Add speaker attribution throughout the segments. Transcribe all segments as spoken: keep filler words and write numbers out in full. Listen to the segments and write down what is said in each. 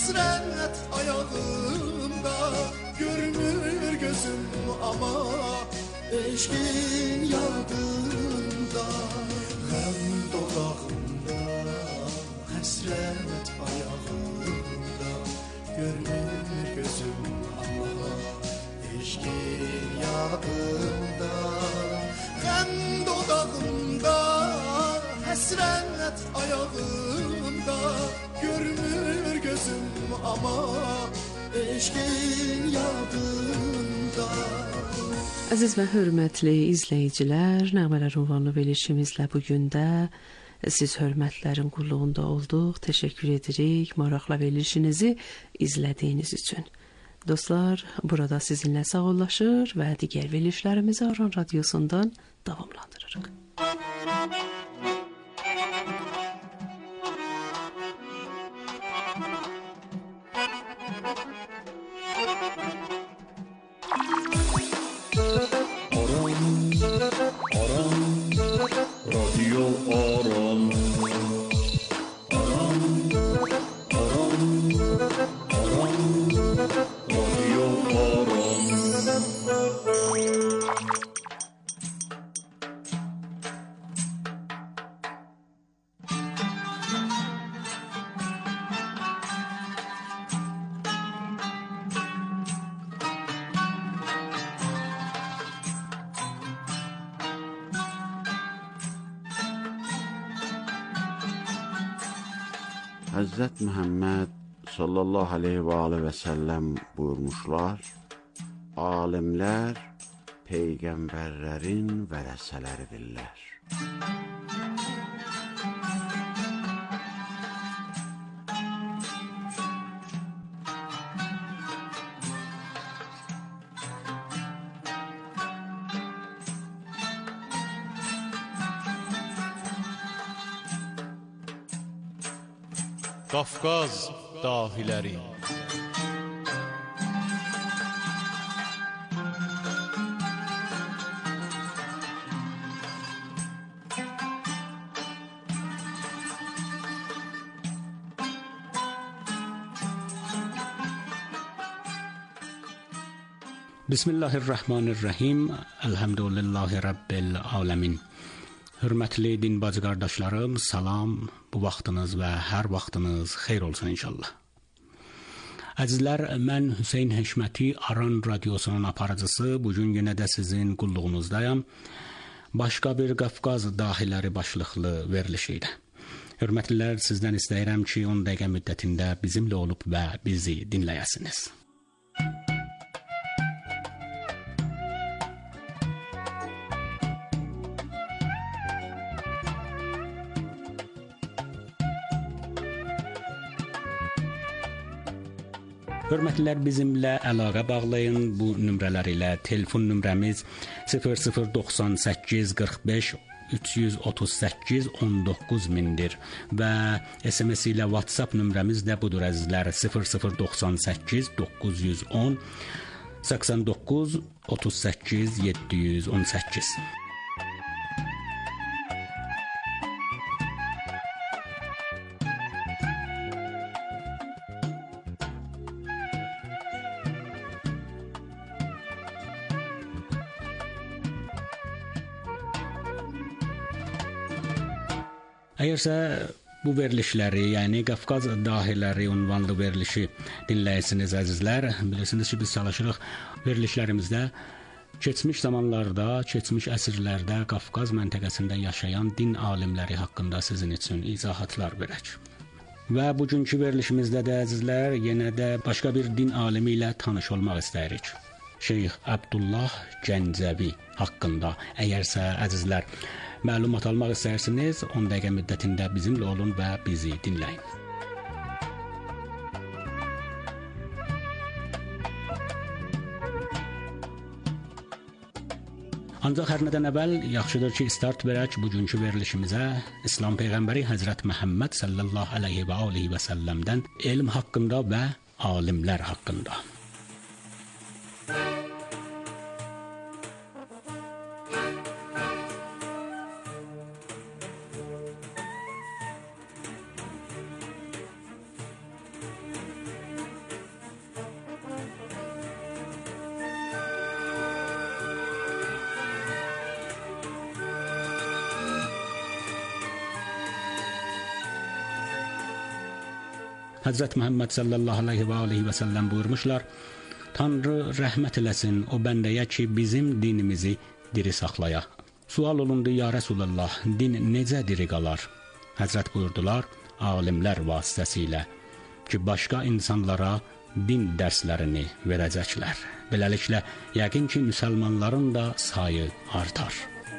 Speaker 1: Həsrət ayağımda görmür gözüm ama eşkin yardımda Qəm dodağımda həsrət ayağımda görmür gözüm ama eşkin yardımda Qəm dodağımda həsrət ayağımda görmür gözüm ama eşkin yadımda.
Speaker 2: Əziz və hörmətli izləyicilər, Nəğmələr ünvanlı verilişimizlə bugün də siz hörmətlərin qulluğunda olduq. Təşəkkür edirik maraqla verilişinizi izlədiyiniz üçün. Dostlar, burada sizinlə sağollaşır və digər verilişlərimizi Aran Radiosundan davamlandırırıq.
Speaker 3: Radyo Aran Aran Aran Aran Radyo Aran Həzrət Məhəmməd sallallahu aleyhi və aleyhi və səlləm buyurmuşlar, alimlər peyğəmbərlərin vərəsələridirlər.
Speaker 4: Qafqaz dahiləri
Speaker 5: Bismillahirrahmanirrahim. Elhamdülillahi Rabbil alemin. Hörmətli din bacı qardaşlarım, salam. Bu vaxtınız və hər vaxtınız xeyir olsun inşallah. Əzizlər, mən Hüseyn Həşməti, Aran Radiosunun aparıcısı. Bugün yenə də sizin qulluğunuzdayım. Başqa bir Qafqaz dahiləri başlıqlı verilişi ilə. Hörmətlilər, sizdən istəyirəm ki, on dəqiqə müddətində bizimlə olub və bizi dinləyəsiniz. Hörmətlilər, bizimlə əlaqə bağlayın. Bu nömrələr ilə telefon nömrəmiz sıfır sıfır doxsan səkkiz qırx beş üç yüz otuz səkkiz on doqquz mindir və S M S ilə WhatsApp nömrəmiz də budur əzizlər, sıfır sıfır doxsan səkkiz doqquz yüz on səksən doqquz otuz səkkiz yeddi yüz on səkkiz. Əgərsə bu verilişləri, yəni Qafqaz dahiləri ünvanlı verilişi dinləyirsiniz əzizlər, bilirsiniz ki, biz çalışırıq verilişlərimizdə keçmiş zamanlarda, keçmiş əsrlərdə Qafqaz məntəqəsində yaşayan din alimləri haqqında sizin üçün izahatlar verək. Və bugünkü verilişimizdə də əzizlər, yenə də başqa bir din alimi ilə tanış olmaq istəyirik. Şeyx Abdullah Gəncəvi haqqında. Əgərsə əzizlər məlumat almaq istəyirsiniz, on dəqiqə müddətində bizimlə olun və bizi dinləyin. Ancaq hər nədən əvvəl yaxşıdır ki, start verək bugünkü verilişimizə İslam Peyğəmbəri Həzrət Məhəmməd sallallahu aleyhi və aleyhi və səlləmdən elm haqqında və alimlər haqqında. Həzrət Məhəmməd sallallahu əleyhi və alihi və səlləm buyurmuşlar: Tanrı rəhmət eləsin o bəndəyə ki, bizim dinimizi diri saxlaya. Sual olundu: Ya Rəsulullah, din necə diri qalar? Həzrət buyurdular: alimlər vasitəsilə ki, başqa insanlara din dərslərini verəcəklər. Beləliklə, yəqin ki, müsəlmanların da sayı artar.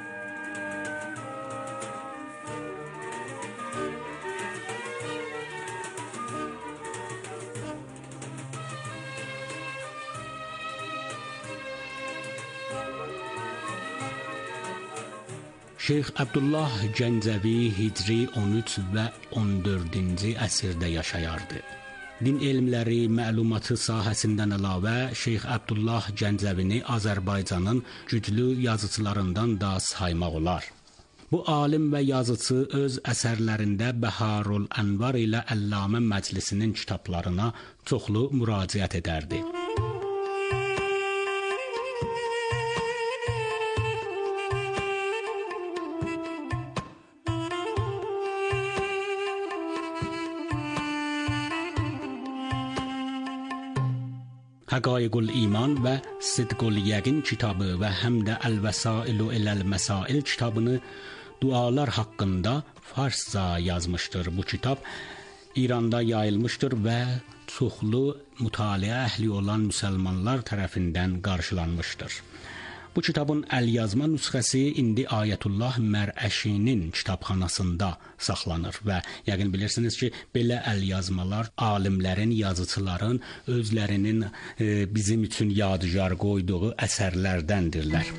Speaker 5: Şeyx Abdullah Gəncəvi Hicri on üç və on dördüncü əsrdə yaşayardı. Din elmləri, məlumatı sahəsindən əlavə Şeyx Abdullah Gəncəvini Azərbaycanın güclü yazıçılarından da saymaq olar. Bu alim və yazıçı öz əsərlərində Bəharul Ənvar ilə Əllamə Məclisinin kitablarına çoxlu müraciət edərdi. Həqaiqul İman və Sidqul Yəqin kitabı və həm də Əl-Vəsailu iləl-Məsail kitabını dualar haqqında farsca yazmışdır. Bu kitab İranda yayılmışdır və çoxlu mütaliə əhli olan müsəlmanlar tərəfindən qarşılanmışdır. Bu kitabın əlyazma nüsxəsi indi Ayətullah Mərəşinin kitabxanasında saxlanır və yəqin bilirsiniz ki, belə əlyazmalar alimlərin, yazıçıların özlərinin e, bizim üçün yadigar qoyduğu əsərlərdəndirlər.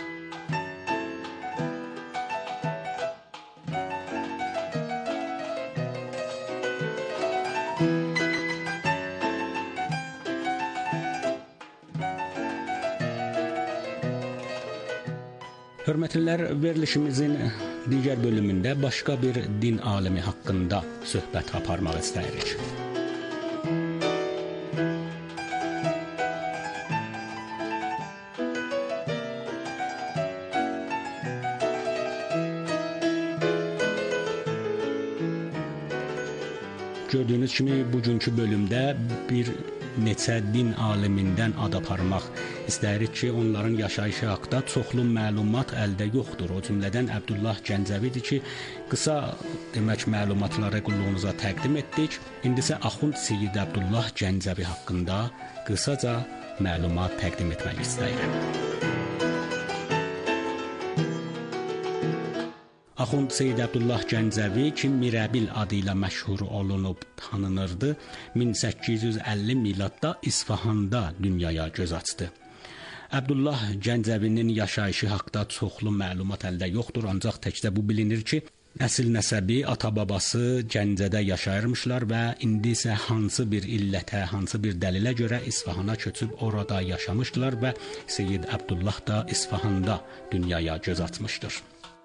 Speaker 5: Hörmətlilər, verilişimizin digər bölümündə başqa bir din alimi haqqında söhbət aparmaq istəyirik. Gördüyünüz kimi bugünkü bölümdə bir neçə din alimindən ad aparmaq istəyirik ki, onların yaşayışı haqda çoxlu məlumat əldə yoxdur. O cümlədən Abdullah Gəncəvidir ki, qısa demək məlumatları qulluğunuza təqdim etdik. İndi isə Axund Seyyid Abdullah Gəncəvi haqqında qısaca məlumat təqdim etmək istəyirəm. Axund Seyyid Abdullah Gəncəvi ki, Mirəbil adı ilə məşhur olunub tanınırdı, min səkkiz yüz əlli miladda İsfahanda dünyaya göz açdı. Abdullah Gəncəvinin yaşayışı haqda çoxlu məlumat əldə yoxdur, ancaq təkcə bu bilinir ki, nəsil nəsəbi, ata-babası Gəncədə yaşayırmışlar və indi isə hansı bir illətə, hansı bir dəlilə görə İsfahana köçüb orada yaşamışdılar və Seyyid Abdullah da İsfahanda dünyaya göz açmışdır.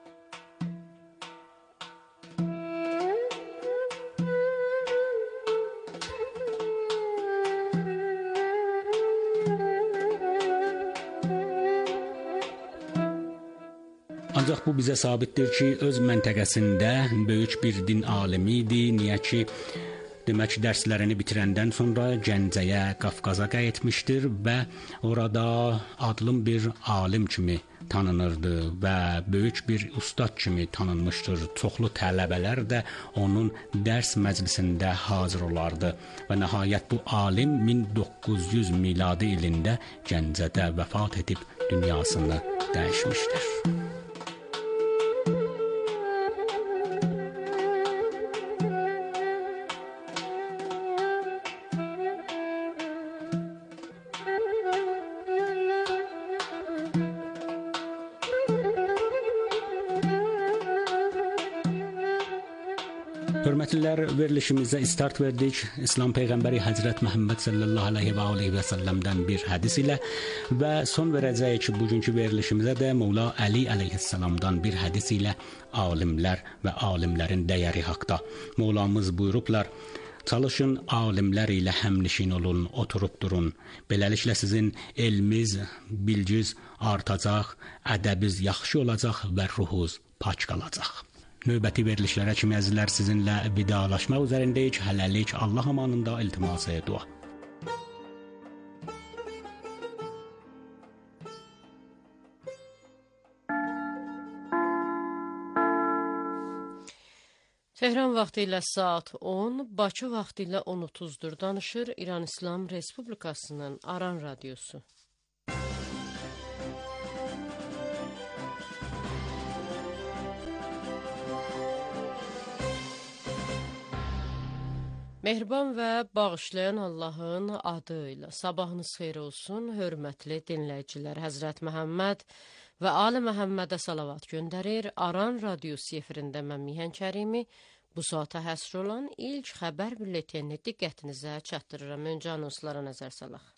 Speaker 5: Ancaq bu bizə sabitdir ki, öz məntəqəsində böyük bir din alimi idi. Niyə ki, demək dərslərini bitirəndən sonra Gəncəyə, Qafqaza qayıtmışdır və orada adlım bir alim kimi tanınırdı və böyük bir ustad kimi tanınmışdır. Çoxlu tələbələr də onun dərs məclisində hazır olardı və nəhayət bu alim min doqquz yüz miladi ilində Gəncədə vəfat edib dünyasını dəyişmişdir. Hörmətlilər, verilişimizə start verdik. İslam Peyğəmbəri Həzrət Məhəmməd sallallahu aleyhi və aleyhi və səlləmdən bir hədis ilə və son verəcəyik ki, bugünkü verilişimizə də Mövla Əli əleyhissalamdan bir hədis ilə alimlər və alimlərin dəyəri haqda. Mövlamız buyurublar: çalışın, alimlər ilə həmnişin olun, oturub durun. Beləliklə sizin elmiz, bilgiz artacaq, ədəbiz yaxşı olacaq və ruhunuz pak qalacaq. növbəti verilişlərə kimi əzizlər sizinlə vidalaşmaq üzərindəyik. Hələlik Allah amanında iltimas-ı dua.
Speaker 6: Tehran vaxtı ilə saat on, Bakı vaxtı ilə on otuzdur. Danışır İran İslam Respublikasının Aran Radyosu. Mehriban və bağışlayan Allahın adı ilə sabahınız xeyir olsun, hörmətli dinləyicilər. Həzrət Məhəmməd və Ali Məhəmmədə salavat göndərir. Aran Radyosu efirində mən Mihan Kərimi bu saata həsr olan ilk xəbər bülletini diqqətinizə çatdırıram. Öncə anonslara nəzər salaq.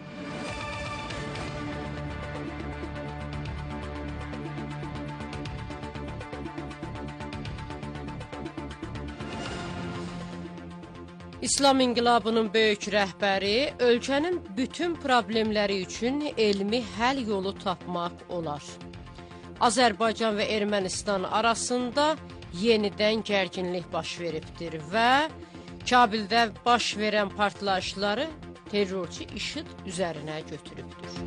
Speaker 6: İslam İnqilabının böyük rəhbəri ölkənin bütün problemləri üçün elmi həll yolu tapmaq olar. Azərbaycan və Ermənistan arasında yenidən gərginlik baş veribdir və Kabildə baş verən partlayışları terrorçu IŞİD üzərinə götürübdür.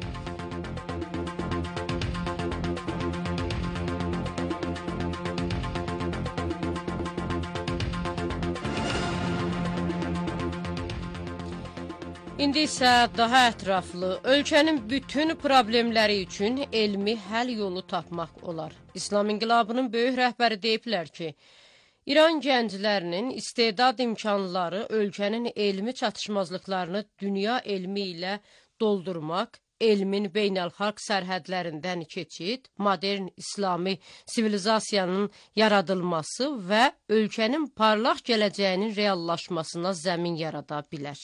Speaker 6: İndi isə daha ətraflı, ölkənin bütün problemləri üçün elmi həll yolu tapmaq olar. İslam İnqilabının böyük rəhbəri deyiblər ki, İran gənclərinin istedad imkanları ölkənin elmi çatışmazlıqlarını dünya elmi ilə doldurmaq, elmin beynəlxalq sərhədlərindən keçid, modern İslami sivilizasiyanın yaradılması və ölkənin parlaq gələcəyinin reallaşmasına zəmin yarada bilər.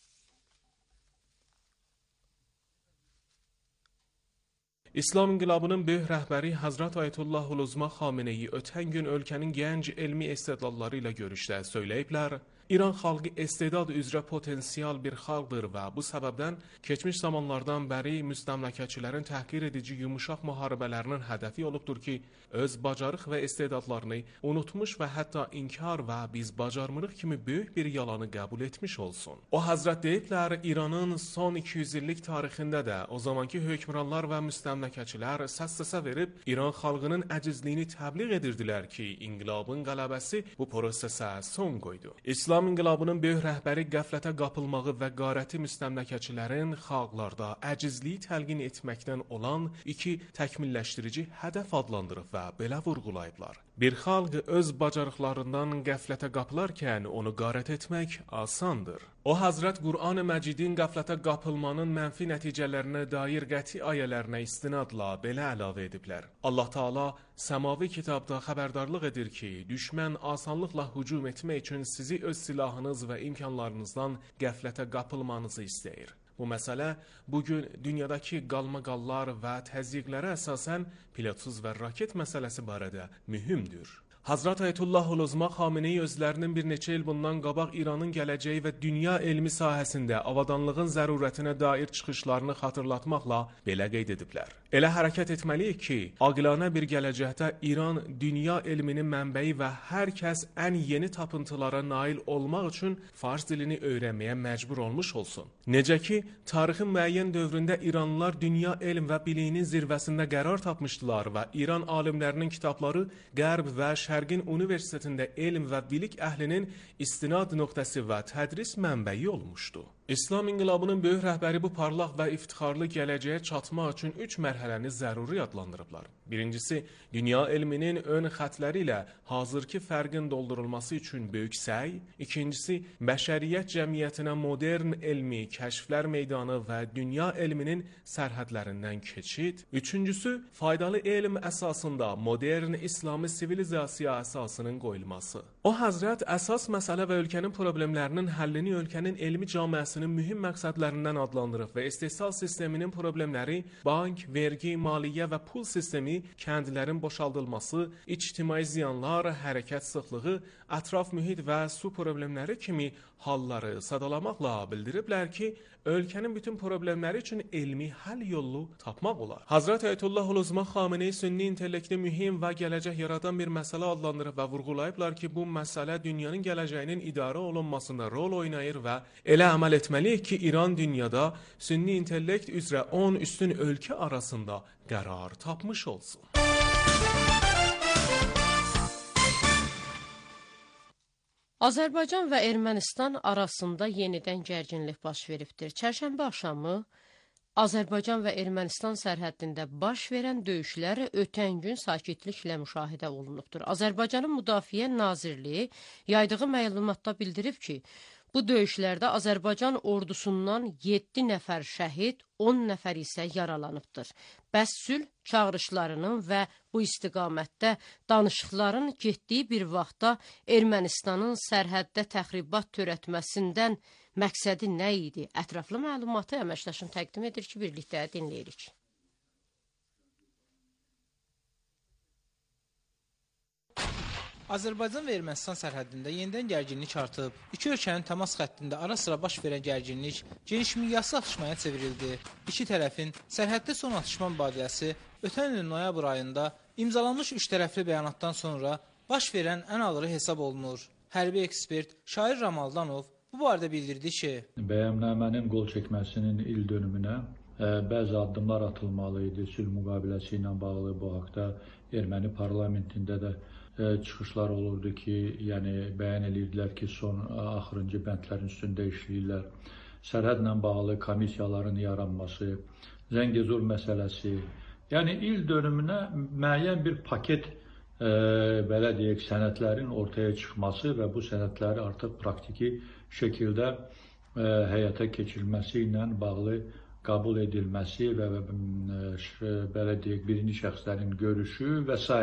Speaker 7: İslam İnqilabının böyük rəhbəri Həzrət Ayətullah Xameneyi ötən gün ölkənin gənc elmi istedadları ilə görüşdə söyləyiblər, İran xalqı istedad üzrə potensial bir xalqdır və bu səbəbdən keçmiş zamanlardan bəri müstəmləkəçilərin təhqir edici yumuşaq müharibələrinin hədəfi olubdur ki, öz bacarıq və istedadlarını unutmuş və hətta inkar və biz bacarmırıq kimi böyük bir yalanı qəbul etmiş olsun. O Həzrət deyiblər, İranın son iki yüz illik tarixində də o zamanki hökmranlar və müstəmləkəçilər səs-səsə verib İran xalqının əcizliyini təbliğ edirdilər ki, inqilabın qələbəsi bu prosesə son qoydu. İslam İslam İnqilabının böyük rəhbəri qəflətə qapılmağı və qarəti müstəmləkəçilərin xalqlarda əcizliyi təlqin etməkdən olan iki təkmilləşdirici hədəf adlandırıb və belə vurğulayıblar. Bir xalq öz bacarıqlarından qəflətə qapılarkən onu qarət etmək asandır. O Həzrət Qur'an-ı Məcidin qəflətə qapılmanın mənfi nəticələrinə dair qəti ayələrinə istinadla belə əlavə ediblər. Allah Taala səmavi kitabda xəbərdarlıq edir ki, düşmən asanlıqla hücum etmək üçün sizi öz silahınız və imkanlarınızdan qəflətə qapılmanızı istəyir. Bu məsələ bugün dünyadakı qalmaqallar və təzyiqlərə əsasən pilotsuz və raket məsələsi barədə mühümdür. Hazrat Ayətullah Uluzma Xameneyi özlərinin bir neçə il bundan qabaq İranın gələcəyi və dünya elmi sahəsində avadanlığın zərurətinə dair çıxışlarını xatırlatmaqla belə qeyd ediblər. Elə hərəkət etməliyik ki, aqilانə bir gələcəkdə İran dünya elminin mənbəyi və hər kəs ən yeni tapıntılara nail olmaq üçün fars dilini öyrənməyə məcbur olmuş olsun. Necə ki, tarixin müəyyən dövründə İranlılar dünya elm və biliyinin zirvəsində qərar tapmışdılar və İran alimlərinin kitabları Qərb və Şərqin universitetində elm və bilik əhlinin istinad nöqtəsi və tədris mənbəyi olmuşdu. İslam İnqilabının böyük rəhbəri bu parlaq və iftixarlı gələcəyə çatmaq üçün üç mərhələni zəruri adlandırıblar. Birincisi, dünya elminin ön xətləri ilə hazırki fərqin doldurulması üçün böyük səy. İkincisi, bəşəriyyət cəmiyyətinə modern elmi kəşflər meydanı və dünya elminin sərhədlərindən keçid. Üçüncüsü, faydalı elm əsasında modern İslami sivilizasiya əsasının qoyulması. O Həzrət əsas məsələ və ölkənin problemlərinin həllini ölkənin elmi cəmiyyətinin mühüm məqsədlərindən adlandırıb və istehsal sisteminin problemləri, bank, vergi, maliyyə və pul sistemi, kəndlərin boşaldılması, ictimai ziyanlar, hərəkət sıxlığı, ətraf mühit və su problemləri kimi halları sadalamaqla bildiriblər ki, ölkənin bütün problemləri üçün elmi həll yolu tapmaq olar. Hazrat Ayətullah Uluzma Xameneyi sünni intellekti mühim və gələcək yaradan bir məsələ adlandırıb və vurğulayıblar ki, bu məsələ dünyanın gələcəyinin idarə olunmasında rol oynayır və elə əməl etməliyik ki, İran dünyada sünni intellekt üzrə on üstün ölkə arasında qərar tapmış olsun.
Speaker 6: Azərbaycan və Ermənistan arasında yenidən gərginlik baş veribdir. Çərşənbə axşamı Azərbaycan və Ermənistan sərhəddində baş verən döyüşlər ötən gün sakitliklə müşahidə olunubdur. Azərbaycanın Müdafiə Nazirliyi yaydığı məlumatda bildirib ki, bu döyüşlərdə Azərbaycan ordusundan yeddi nəfər şəhid, on nəfər isə yaralanıbdır. Bəs sülh çağırışlarının və bu istiqamətdə danışıqların getdiyi bir vaxtda Ermənistanın sərhəddə təxribat törətməsindən məqsədi nə idi? Ətraflı məlumatı əməkdaşım təqdim edir ki, birlikdə dinləyirik.
Speaker 8: Azərbaycan və Ermənistan sərhəddində yenidən gərginlik artıb. İki ölkənin təmas xəttində ara-sıra baş verən gərginlik geniş miqyaslı atışmaya çevrildi. İki tərəfin sərhəddə son atışma mübadiləsi ötən ilin noyabr ayında imzalanmış üç tərəfli bəyanatdan sonra baş verən ən ağırı hesab olunur. Hərbi ekspert Şair Ramaldanov bu barədə bildirdi ki,
Speaker 9: bəyannamenin qol çəkməsinin il dönümünə ə, bəzi addımlar atılmalı idi. Sülh müqaviləsi ilə bağlı bu haqda erməni parlamentində də ə, çıxışlar olurdu ki, yəni bəyan edirdilər ki, son ə, axırıncı bəndlərin üstündə işləyirlər. Sərhədlə bağlı komissiyaların yaranması, Zəngəzur məsələsi, yəni il dönümünə müəyyən bir paket ə, belə deyək, sənədlərin ortaya çıxması və bu sənədləri artıq praktiki şəkildə ə, həyata keçirilməsi ilə bağlı qəbul edilməsi və, və ə, belə deyək, birinci şəxslərin görüşü və s.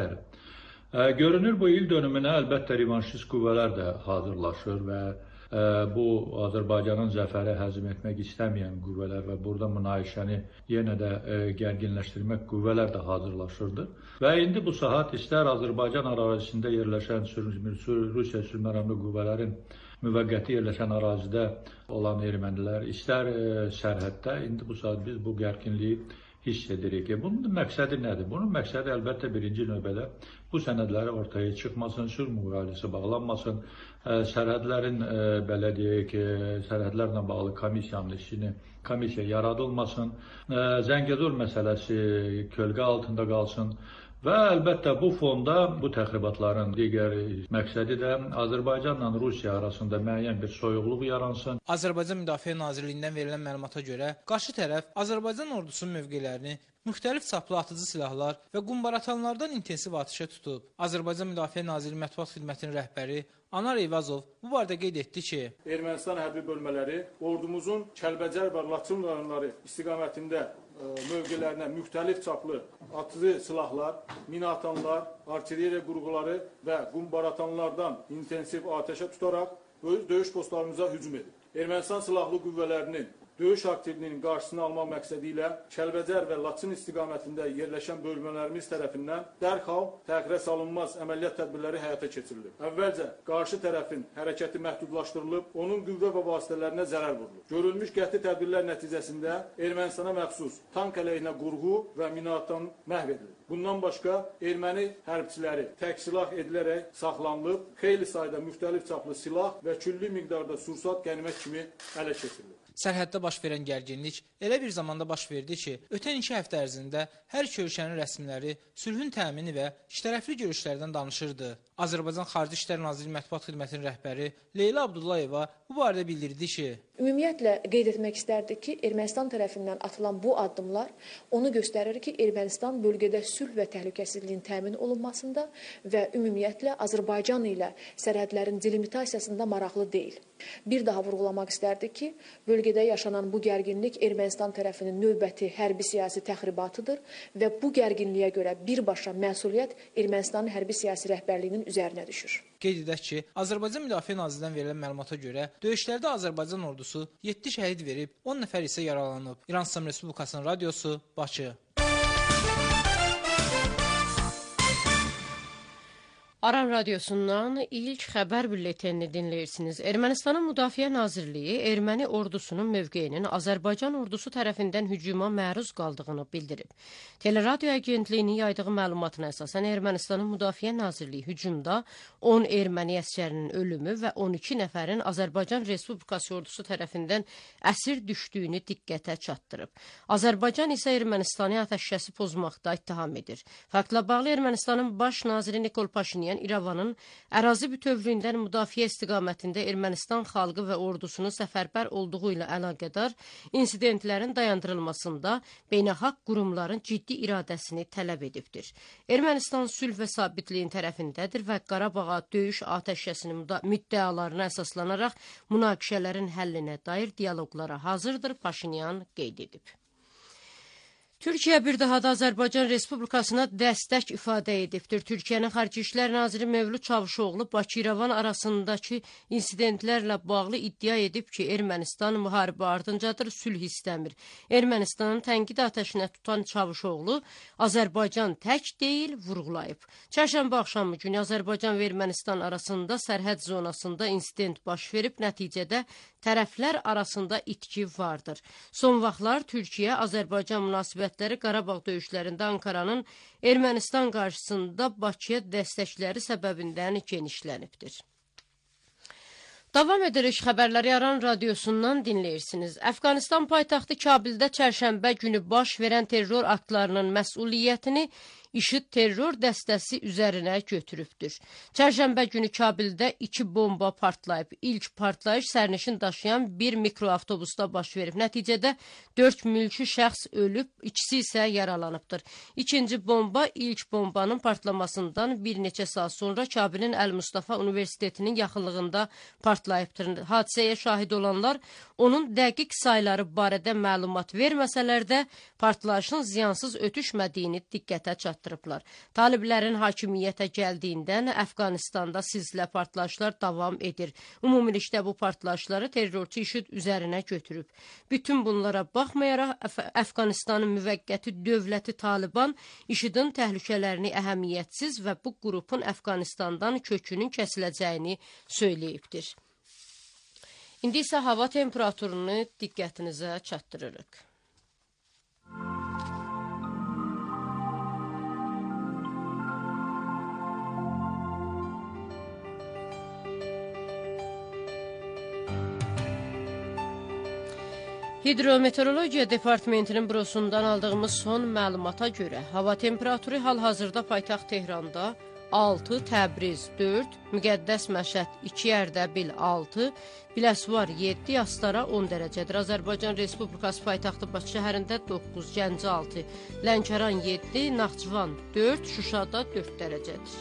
Speaker 9: Ə, görünür bu il dönümünə əlbəttə revanşist qüvvələr də hazırlaşır və ə, bu Azərbaycanın zəfəri həzm etmək istəməyən qüvvələr və burada münaqişəni yenə də ə, gərginləşdirmək qüvvələr də hazırlaşırdı. Və indi bu saat istər Azərbaycan ərazisində yerləşən Rusiya sülh məramlı qüvvələrin müvəqqəti yerləşən ərazidə olan ermənilər, istər ə, sərhəddə, indi bu saat biz bu gərginliyi hiss edirik. Bunun məqsədi nədir? Bunun məqsədi əlbəttə birinci növbədə bu sənədləri ortaya çıxmasın, sülh müqaviləsi bağlanmasın, ə, sərhədlərin ə, belə deyək, ə, sərhədlərlə bağlı komissiyanın işini, komissiya yaradılmasın, ə, Zəngəzur məsələsi kölgə altında qalsın. Və əlbəttə bu fonda bu təxribatların digər məqsədi də Azərbaycanla Rusiya arasında müəyyən bir soyuqluq yaransın.
Speaker 8: Azərbaycan Müdafiə Nazirliyindən verilən məlumata görə qarşı tərəf Azərbaycan ordusunun mövqelərini müxtəlif çaplı atıcı silahlar və qumbaratanlardan intensiv atışa tutub. Azərbaycan Müdafiə Nazirliyi Mətbuat Xidmətinin rəhbəri Anar Eyvazov bu barədə qeyd etdi ki,
Speaker 10: Ermənistan hərbi bölmələri ordumuzun Kəlbəcər və Laçın rayonları istiqamətində mövqelərinə müxtəlif çaplı atıcı silahlar, minatanlar, artilleriya qurğuları və qumbaratanlardan intensiv atəşə tutaraq döyüş postlarımıza hücum edib. Ermənistan silahlı qüvvələrinin döyüş aktivliyinin qarşısını almaq məqsədi ilə Kəlbəcər və Laçın istiqamətində yerləşən bölmələrimiz tərəfindən dərhal təxirə salınmaz əməliyyat tədbirləri həyata keçirilib. Əvvəlcə qarşı tərəfin hərəkəti məhdudlaşdırılıb, onun qüvvə və vasitələrinə zərər vurulub. Görülmüş qəti tədbirlər nəticəsində Ermənistana məxsus tank əleyhinə qurğu və minaatan məhv edilib. Bundan başqa erməni hərbçiləri tək silah edilərək saxlanılıb, xeyli sayda müxtəlif çaplı silah və küllü miqdarda sursat qənimət kimi ələ keçirilib.
Speaker 8: Sərhəddə baş verən gərginlik elə bir zamanda baş verdi ki, ötən iki həftə ərzində hər iki ölkənin rəsmiləri sülhün təmini və ikitərəfli görüşlərdən danışırdı. Azərbaycan Xarici İşlər Nazirliyi Mətbuat Xidmətinin rəhbəri Leyla Abdullayeva bu barədə bildirdi ki,
Speaker 11: ümumiyyətlə qeyd etmək istərdik ki, Ermənistan tərəfindən atılan bu addımlar onu göstərir ki, Ermənistan bölgədə sülh və təhlükəsizliyin təmin olunmasında və ümumiyyətlə Azərbaycan ilə sərhədlərin delimitasiyasında maraqlı deyil. Bir daha vurğulamaq istərdik ki, bölgədə yaşanan bu gərginlik Ermənistan tərəfinin növbəti hərbi siyasi təxribatıdır və bu gərginliyə görə birbaşa məsuliyyət Ermənistanın hərbi siyasi rəhbərliyinin üzərinə düşür.
Speaker 8: Qeyd edək ki, Azərbaycan Müdafiə Nazirliyindən verilən məlumata görə döyüşlərdə Azərbaycan ordusu yeddi şəhid verib, on nəfər isə yaralanıb. İran İslam Respublikasının radiosu, Bakı.
Speaker 6: Aran Radyosu'ndan ilk xəbər bülletenini dinləyirsiniz. Ermənistanın Müdafiə Nazirliyi erməni ordusunun mövqeyinin Azərbaycan ordusu tərəfindən hücuma məruz qaldığını bildirib. Teleradio agentliyinin yaydığı məlumatına əsasən Ermənistanın Müdafiə Nazirliyi hücumda on erməni əsgərinin ölümü və on iki nəfərin Azərbaycan Respublikası ordusu tərəfindən əsir düşdüyünü diqqətə çatdırıb. Azərbaycan isə Ermənistanı atəşkəsi pozmaqda ittiham edir. Faktla bağlı Ermənistanın baş naziri Nikol Paşinyan İrəvanın ərazi bütövlüyündən müdafiə istiqamətində Ermənistan xalqı və ordusunun səfərbər olduğu ilə əlaqədar insidentlərin dayandırılmasında beynəlxalq qurumların ciddi iradəsini tələb edibdir. Ermənistan sülh və sabitliyin tərəfindədir və Qarabağa döyüş atəşkəsinin müddəalarına əsaslanaraq münaqişələrin həllinə dair dialoqlara hazırdır, Paşinyan qeyd edib. Türkiyə bir daha da Azərbaycan Respublikasına dəstək ifadə edibdir. Türkiyənin Xarici İşlər Naziri Mevlüt Çavuşoğlu Bakı-İrəvan arasındakı insidentlərlə bağlı iddia edib ki, Ermənistan müharibə ardıncadır, sülh istəmir. Ermənistanın tənqid atəşinə tutan Çavuşoğlu Azərbaycan tək deyil, vurğulayıb. Çərşənbə axşamı günü Azərbaycan və Ermənistan arasında sərhəd zonasında insident baş verib, nəticədə tərəflər arasında itki vardır. Son vaxtlar Türkiyə-Azərbaycan münasibətləri Qarabağ döyüşlərində Ankaranın Ermənistan qarşısında Bakıya dəstəkləri səbəbindən genişlənibdir. Davam edirik xəbərləri Aran Radyosu'ndan dinləyirsiniz. Əfqanistan paytaxtı Kabildə çərşənbə günü baş verən terror aktlarının məsuliyyətini İŞİD terror dəstəsi üzərinə götürübdür. Çərşənbə günü Kabildə iki bomba partlayıb. İlk partlayış sərnişin daşıyan bir mikroavtobusda baş verib. Nəticədə dörd mülki şəxs ölüb, ikisi isə yaralanıbdır. İkinci bomba ilk bombanın partlamasından bir neçə saat sonra Kabilin Əl-Mustafa Universitetinin yaxınlığında partlayıbdır. Hadisəyə şahid olanlar onun dəqiq sayları barədə məlumat verməsələr də partlayışın ziyansız ötüşmədiyini diqqətə çatdırıb. Taliblərin hakimiyyətə gəldiyindən Əfqanistanda silsilə partlayışlar davam edir. Ümumilikdə bu partlayışları terrorçu İŞİD üzərinə götürüb. Bütün bunlara baxmayaraq Əf Əfqanistanın müvəqqəti dövləti Taliban İŞİDin təhlükələrini əhəmiyyətsiz və bu qrupun Əfqanistandan kökünün kəsiləcəyini söyləyibdir. İndi isə hava temperaturunu diqqətinizə çatdırırıq. Hidrometeorologiya Departamentinin bürosundan aldığımız son məlumata görə hava temperaturu hal-hazırda paytaxt Tehranda altı, Təbriz dörd, Müqəddəs Məşəd iki, Ərdəbil altı, Biləsuvar yeddi, Astara on dərəcədir. Azərbaycan Respublikası paytaxtı Bakı şəhərində doqquz, Gəncə altı, Lənkəran yeddi, Naxçıvan dörd, Şuşada dörd dərəcədir.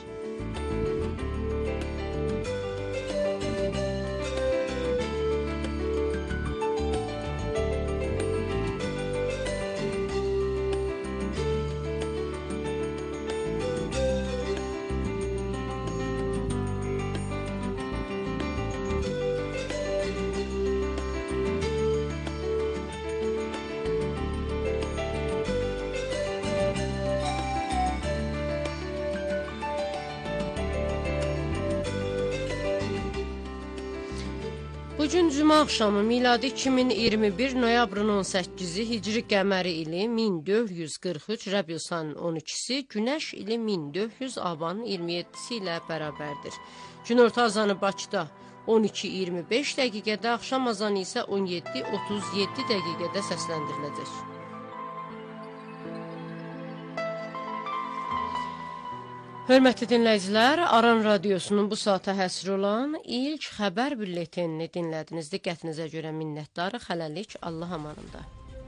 Speaker 6: Bugün cümə axşamı miladi iki min iyirmi bir noyabrın on səkkizi, hicri qəməri ili min dörd yüz qırx üç, Rəbiusanın on ikisi, Günəş ili min dörd yüz, Abanın iyirmi yeddisi ilə bərabərdir. Günorta azanı Bakıda on iki iyirmi beş dəqiqədə, axşam azanı isə on yeddi otuz yeddi dəqiqədə səsləndiriləcək. Hörmətli dinləyicilər, Aran Radyosu'nun bu saata həsr olan ilk xəbər bülletenini dinlədiniz. Diqqətinizə görə minnətdarıq. Hələlik Allah amanında.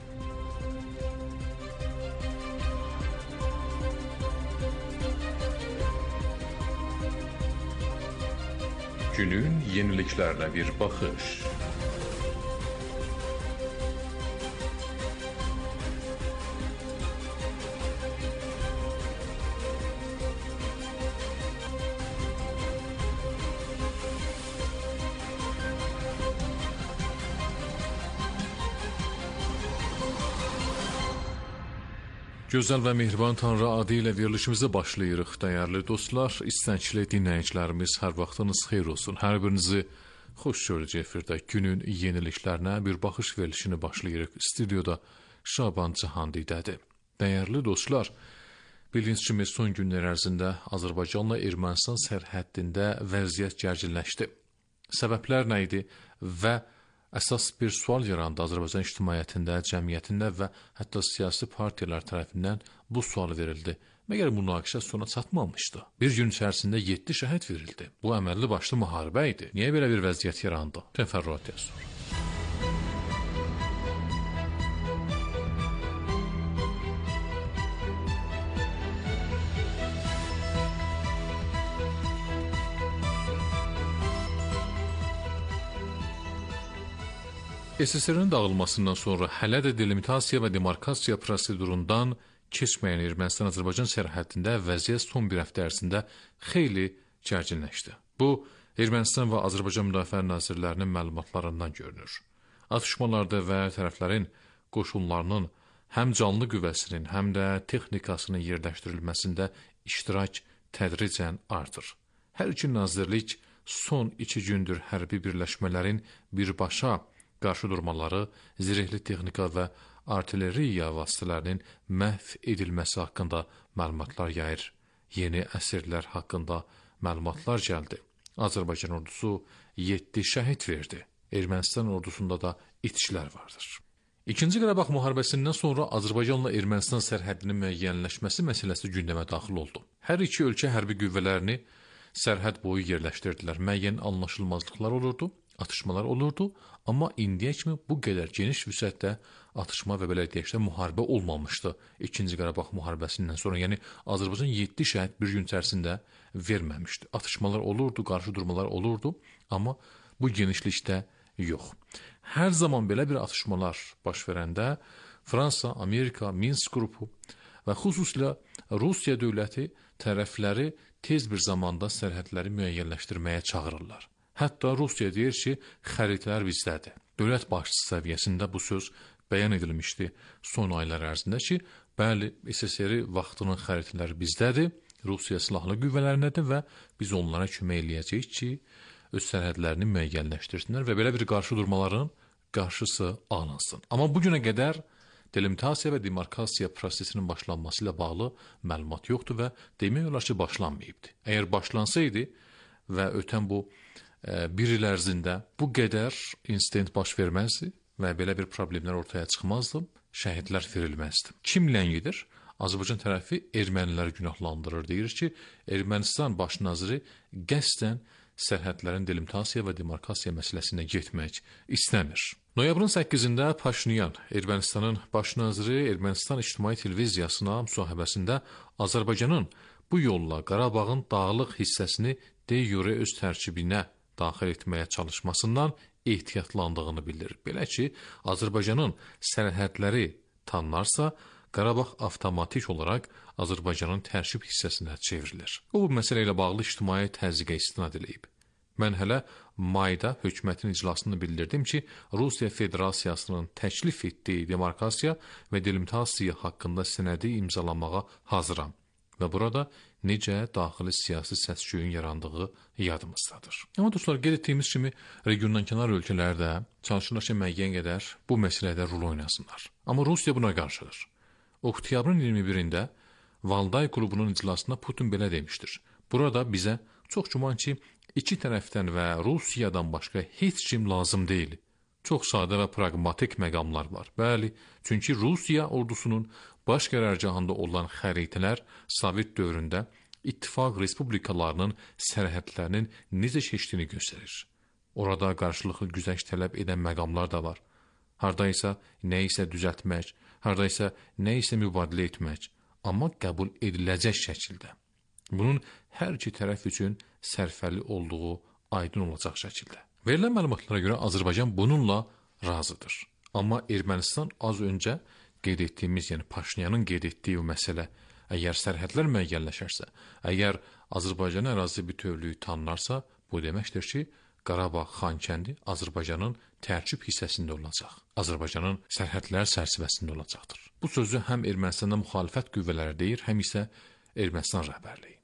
Speaker 12: Günün yeniliklərlə bir baxış. Gözəl və mehriban Tanrı adı ilə verilişimizə başlayırıq, dəyərli dostlar. İstəkli dinləyicilərimiz, hər vaxtınız xeyir olsun. Hər birinizi xoş gördük efirdə. Günün yeniliklərinə bir baxış verilişini başlayırıq. Studiyada Şaban Cahandidədir. Dəyərli dostlar, bildiyiniz kimi son günlər ərzində Azərbaycanla Ermənistan sərhəddində vəziyyət gərginləşdi. Səbəblər nə idi və əsas bir sual yarandı Azərbaycan ictimaiyyətində, cəmiyyətində və hətta siyasi partiyalar tərəfindən bu sual verildi. Məgər münaqişə sona çatmamışdı? Bir gün içərisində yeddi şəhid verildi. Bu əməlli başlı müharibə idi. Niyə belə bir vəziyyət yarandı? Təfərrüat yazır. S S R-nin dağılmasından sonra hələ də delimitasiya və demarkasiya prosedurundan keçməyən Ermənistan-Azərbaycan sərhəddində vəziyyət son bir həftə ərzində xeyli gərginləşdi. Bu, Ermənistan və Azərbaycan Müdafiə Nazirlərinin məlumatlarından görünür. Atışmalarda və tərəflərin qoşunlarının həm canlı qüvvəsinin, həm də texnikasının yerləşdirilməsində iştirak tədricən artır. Hər iki nazirlik son iki gündür hərbi birləşmələrin birbaşa qarşı durmaları, zirehli texnika və artilleriya vasitələrinin məhv edilməsi haqqında məlumatlar yayır. Yeni əsirlər haqqında məlumatlar gəldi. Azərbaycan ordusu yeddi şəhid verdi. Ermənistan ordusunda da itişlər vardır. İkinci Qarabağ müharibəsindən sonra Azərbaycanla Ermənistan sərhədinin müəyyənləşməsi məsələsi gündəmə daxil oldu. Hər iki ölkə hərbi qüvvələrini sərhəd boyu yerləşdirdilər. Müəyyən anlaşılmazlıqlar olurdu, atışmalar olurdu, amma indiyə kimi bu qədər geniş vüsətdə atışma və belə deyək də müharibə olmamışdı İkinci Qarabağ müharibəsindən sonra. Yəni Azərbaycan yeddi şəhid bir gün içərisində verməmişdi. Atışmalar olurdu, qarşı durmalar olurdu, amma bu genişlikdə yox. Hər zaman belə bir atışmalar baş verəndə Fransa, Amerika, Minsk qrupu və xüsusilə Rusiya dövləti tərəfləri tez bir zamanda sərhədləri müəyyənləşdirməyə çağırırlar. Hətta Rusiya deyir ki, xəritələr bizdədir. Dövlət başçısı səviyyəsində bu söz bəyan edilmişdi son aylar ərzində ki, bəli, S S R vaxtının xəritələri bizdədir, Rusiya silahlı qüvvələrinədir və biz onlara kömək eləyəcəyik ki, öz sərhədlərini müəyyənləşdirsinlər və belə bir qarşı durmaların qarşısı alınsın. Amma bugünə qədər delimitasiya və demarkasiya prosesinin başlanması ilə bağlı məlumat yoxdur və demək olar ki, başlanmayıbdır. Əgər başlansaydı və ötən bu bir il ərzində bu qədər insident baş verməzdi və belə bir problemlər ortaya çıxmazdı, şəhidlər verilməzdi. Kim ləngidir? Azərbaycan tərəfi erməniləri günahlandırır. Deyir ki, Ermənistan baş naziri qəsdən sərhədlərin delimitasiya və demarkasiya məsələsinə getmək istəmir. Noyabrın səkkizində Paşinyan, Ermənistanın baş naziri Ermənistan İctimai Televiziyasına müsahibəsində Azərbaycanın bu yolla Qarabağın dağlıq hissəsini de yure öz tərkibinə daxil etməyə çalışmasından ehtiyatlandığını bildirir. Belə ki, Azərbaycanın sərhədləri tanınarsa, Qarabağ avtomatik olaraq Azərbaycanın tərkib hissəsinə çevrilir. O, bu məsələ ilə bağlı ictimai təzyiqə istinad edib. Mən hələ mayda hökumətin iclasını bildirdim ki, Rusiya Federasiyasının təklif etdiyi demarkasiya və delimitasiya haqqında sənədi imzalamağa hazıram. Və burada necə daxili siyasi səs-küyün yarandığı yadımızdadır. Amma dostlar, qeyd etdiyimiz kimi regiondan kənar ölkələr də çalışırlar ki, müəyyən qədər bu məsələdə rol oynasınlar. Amma Rusiya buna qarşıdır. Oktyabrın iyirmi birində Valday klubunun iclasında Putin belə demişdir. Burada bizə çox güman ki, iki tərəfdən və Rusiyadan başqa heç kim lazım deyil. Çox sadə və pragmatik məqamlar var. Bəli, çünki Rusiya ordusunun baş qərargahında olan xəritələr Sovet dövründə İttifaq respublikalarının sərhədlərinin necə keçdiyini göstərir. Orada qarşılıqlı güzəşt tələb edən məqamlar da var. Harda isə nə isə düzəltmək, harda isə nə isə mübadilə etmək, amma qəbul ediləcək şəkildə. Bunun hər iki tərəf üçün sərfəli olduğu aydın olacaq şəkildə. Verilən məlumatlara görə Azərbaycan bununla razıdır. Amma Ermənistan az öncə qeyd etdiyimiz, yəni Paşinyanın qeyd etdiyi o məsələ, əgər sərhədlər müəyyənləşərsə, əgər Azərbaycan ərazi bütövlüyü tanınarsa, bu deməkdir ki, Qarabağ, Xankəndi Azərbaycanın tərkib hissəsində olacaq. Azərbaycanın sərhədlər çərçivəsində olacaqdır. Bu sözü həm Ermənistanda müxalifət qüvvələri deyir, həm isə Ermənistan rəhbərliyi.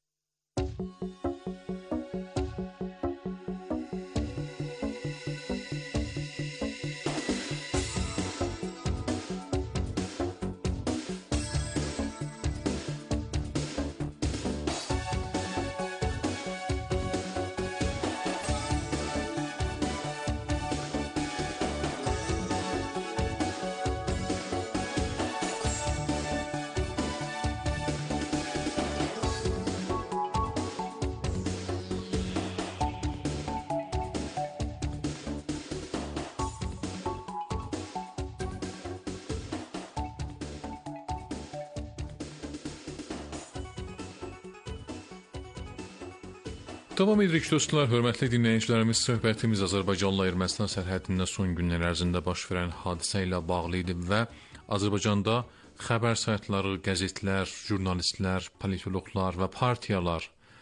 Speaker 12: Davam edirik dostlar, hörmətli dinləyicilərimiz, söhbətimiz Azərbaycanla Ermənistan sərhədində son günlər ərzində baş verən hadisə ilə bağlı idi və Azərbaycanda xəbər saytları, qəzetlər, jurnalistlər, politologlar və partiyalar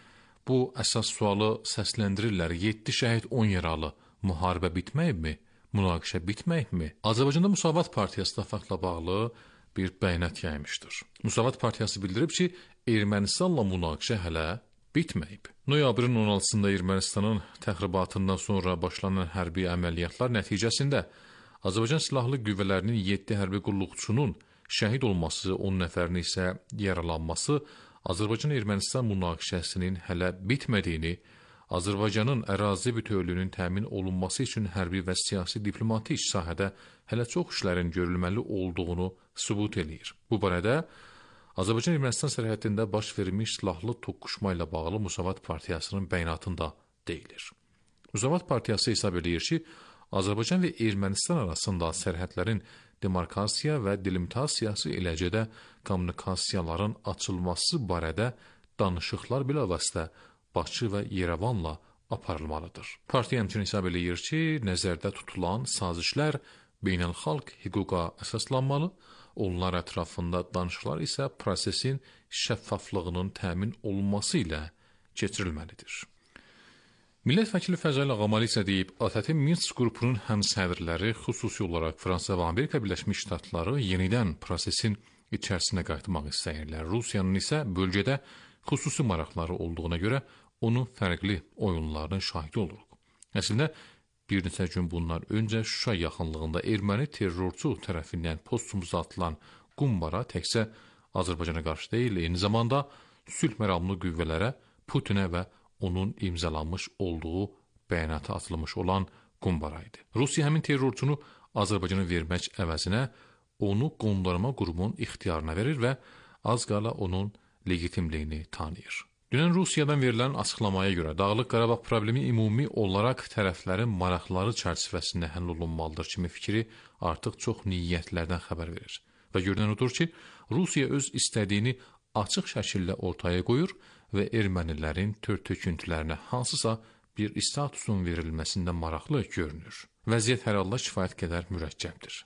Speaker 12: bu əsas sualı səsləndirirlər. yeddi şəhid, on yaralı, müharibə bitməyibmi? Münaqişə bitməyibmi? Azərbaycanda Müsavat Partiyası da faktla bağlı bir bəyanat yaymışdır. Müsavat Partiyası bildirib ki, Ermənistanla münaqişə hələ bitməyib. Noyabrın on altısında Ermənistanın təxribatından sonra başlanan hərbi əməliyyatlar nəticəsində Azərbaycan Silahlı Qüvvələrinin yeddi hərbi qulluqçunun şəhid olması, on nəfərin isə yaralanması Azərbaycan-Ermənistan münaqişəsinin hələ bitmədiyini, Azərbaycanın ərazi bütövlüyünün təmin olunması üçün hərbi və siyasi diplomatik sahədə hələ çox işlərin görülməli olduğunu sübut eləyir. Bu barədə Azərbaycan-Ermənistan sərhədində baş vermiş silahlı toqquşma ilə bağlı Müsavat Partiyasının bəyanatında deyilir. Müsavat Partiyası hesab edir ki, Azərbaycan və Ermənistan arasında sərhədlərin demarkasiya və delimitasiyası, eləcə də kommunikasiyaların açılması barədə danışıqlar bilavasitə Bakı və Yerevanla aparılmalıdır. Partiya həmçinin hesab edir ki, nəzərdə tutulan sazişlər beynəlxalq hüquqa əsaslanmalı, onlar ətrafında danışıqlar isə prosesin şəffaflığının təmin olunması ilə keçirilməlidir. Millət vəkili Fəzail Ağamalı isə deyib, A T T Minsk qrupunun həmsədrləri xüsusi olaraq Fransa və Amerika Birləşmiş Ştatları yenidən prosesin içərisinə qayıtmaq istəyirlər. Rusiyanın isə bölgədə xüsusi maraqları olduğuna görə onun fərqli oyunlarının şahidi oluruq. Əslində, bir neçə gün bunlar öncə Şuşa yaxınlığında erməni terrorçu tərəfindən postumuza atılan qumbara təkcə Azərbaycana qarşı deyil, eyni zamanda sülh məramlı qüvvələrə, Putinə və onun imzalanmış olduğu bəyanata atılmış olan qumbara idi. Rusiya həmin terrorçunu Azərbaycana vermək əvəzinə onu qondarma qurumun ixtiyarına verir və az qala onun legitimliyini tanıyır. Dünən Rusiyadan verilən açıqlamaya görə Dağlıq Qarabağ problemi ümumi olaraq tərəflərin maraqları çərçivəsində həll olunmalıdır kimi fikri artıq çox niyyətlərdən xəbər verir. Və görünən odur ki, Rusiya öz istədiyini açıq şəkildə ortaya qoyur və ermənilərin tör-töküntülərinə hansısa bir statusun verilməsində maraqlı görünür. Vəziyyət hər halda kifayət qədər mürəkkəbdir.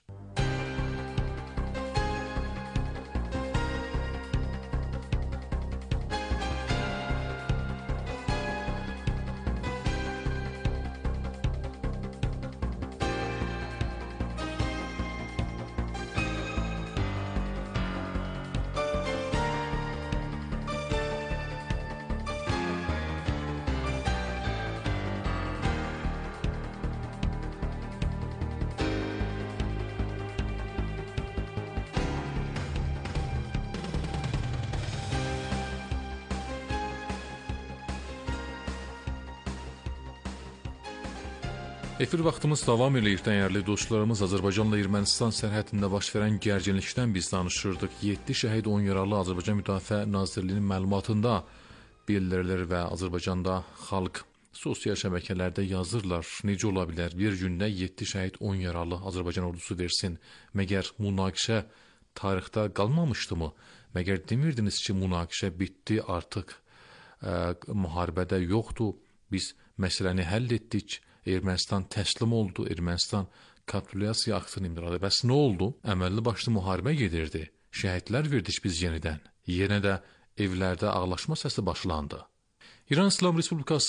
Speaker 12: Efir vaxtımız davam edir, dəyərli dostlarımız. Azərbaycanla Ermənistan sərhədində baş verən gərginlikdən biz danışırdıq. yeddi şəhid, on yaralı Azərbaycan Müdafiə Nazirliyinin məlumatında bildirilir və Azərbaycanda xalq sosial şəbəkələrdə yazırlar. Necə ola bilər? Bir gündə yeddi şəhid, on yaralı Azərbaycan ordusu versin. Məgər münaqişə tarixdə qalmamışdımı? Məgər demirdiniz ki, münaqişə bitdi, artıq ə, müharibədə yoxdur. Biz məsələni həll etdik. Ermənistan təslim oldu, Ermənistan kapitulyasiya aktını imzaladı. Bəs nə oldu? Əməlli başlı müharibə gedirdi. Şəhidlər verdik biz yenidən. Yenə də evlərdə ağlaşma səsi başlandı. İran İslam Respublikası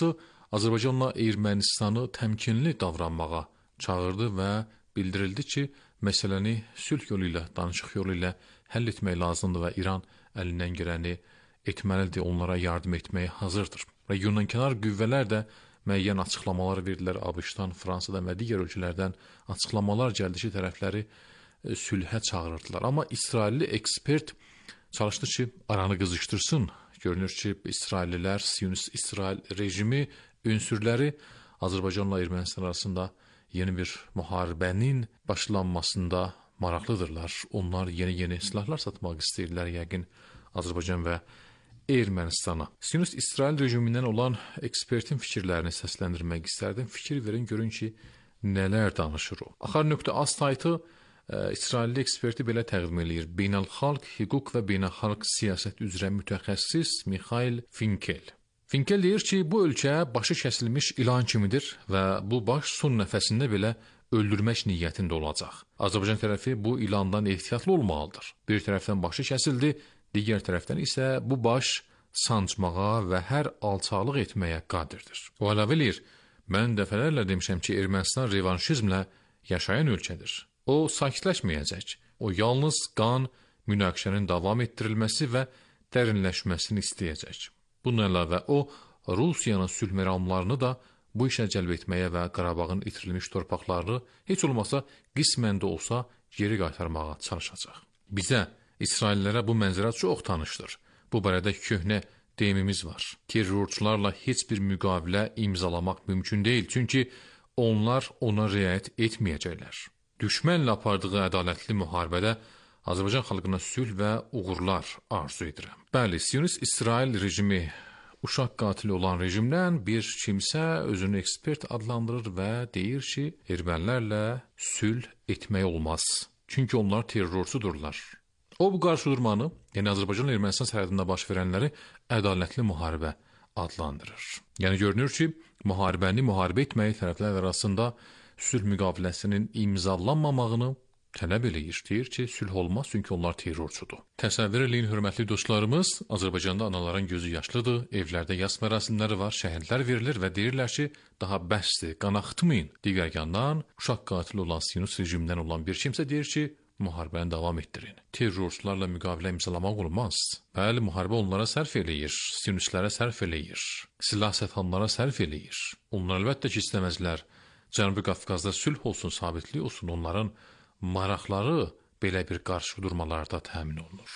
Speaker 12: Azərbaycanla Ermənistanı təmkinli davranmağa çağırdı və bildirildi ki, məsələni sülh yolu ilə, danışıq yolu ilə həll etmək lazımdır və İran əlindən gələni etməlidir, onlara yardım etməyə hazırdır. Regiondankənar qüvvələr də müəyyən açıqlamalar verdilər. ABŞ-dan, Fransadan və digər ölkələrdən açıqlamalar gəldi ki, tərəfləri sülhə çağırırdılar. Amma İsrailli ekspert çalışdı ki, aranı qızışdırsın. Görünür ki, İsraillilər, Siyonist İsrail rejimi ünsürləri Azərbaycanla Ermənistan arasında yeni bir müharibənin başlanmasında maraqlıdırlar. Onlar yeni-yeni silahlar satmaq istəyirlər yəqin Azərbaycan və Ermənistana. Siyonist İsrail rejimindən olan ekspertin fikirlərini səsləndirmək istərdim. Fikir verin, görün ki, nələr danışır o. Axar.az saytı e, İsrailli eksperti belə təqdim edir. Beynəlxalq hüquq və beynəlxalq siyasət üzrə mütəxəssis Mikhail Finkel. Finkel deyir ki, bu ölkə başı kəsilmiş ilan kimidir və bu baş son nəfəsində belə öldürmək niyyətində olacaq. Azərbaycan tərəfi bu ilandan ehtiyatlı olmalıdır. Bir tərəfdən başı kəsildi, digər tərəfdən isə bu baş sancmağa və hər alçalıq etməyə qadirdir. O əlavə edir, mən dəfələrlə demişəm ki, Ermənistan revanşizmlə yaşayan ölkədir. O sakitləşməyəcək. O yalnız qan, münaqişənin davam etdirilməsi və dərinləşməsini istəyəcək. Bununla əlavə o, Rusiyanın sülh məramlarını da bu işə cəlb etməyə və Qarabağın itirilmiş torpaqlarını heç olmasa qismən də olsa geri qaytarmağa çalışacaq. Bizə, İsraillərə bu mənzərə çox tanışdır. Bu barədə köhnə deyimimiz var. Terrorçularla heç bir müqavilə imzalamaq mümkün deyil, çünki onlar ona riayət etməyəcəklər. Düşmənlə apardığı ədalətli müharibədə Azərbaycan xalqına sülh və uğurlar arzu edirəm. Bəli, Siyonist İsrail rejimi uşaq qatili olan rejimdən bir kimsə özünü ekspert adlandırır və deyir ki, ermənilərlə sülh etmək olmaz. Çünki onlar terrorsudurlar. O bu qarşıdurmanı, yəni Azərbaycanla Ermənistan sərhədində baş verənləri ədalətli müharibə adlandırır. Yəni görünür ki, müharibəni müharibə etməyi tərəflər arasında sülh müqaviləsinin imzalanmamağını tələb eləyir, deyir ki, sülh olmaz, çünki onlar terrorçudur. Təsəvvür eləyin, hörmətli dostlarımız, Azərbaycanda anaların gözü yaşlıdır, evlərdə yas mərasimləri var, şəhidlər verilir və deyirlər ki, daha bəsdir, qan axıtmayın. Digər yandan, uşaq qatili olan Siyonist rejimindən olan bir kimsə deyir ki, müharibəni davam etdirin. Terrorçularla müqavilə imzalamaq olmaz. Bəli, müharibə onlara sərf eləyir, Siyonistlərə sərf eləyir, silah satanlara sərf eləyir. Onlar əlbəttə ki, istəməzlər. Cənubi Qafqazda sülh olsun, sabitlik olsun, onların maraqları belə bir qarşı durmalarda təmin olunur.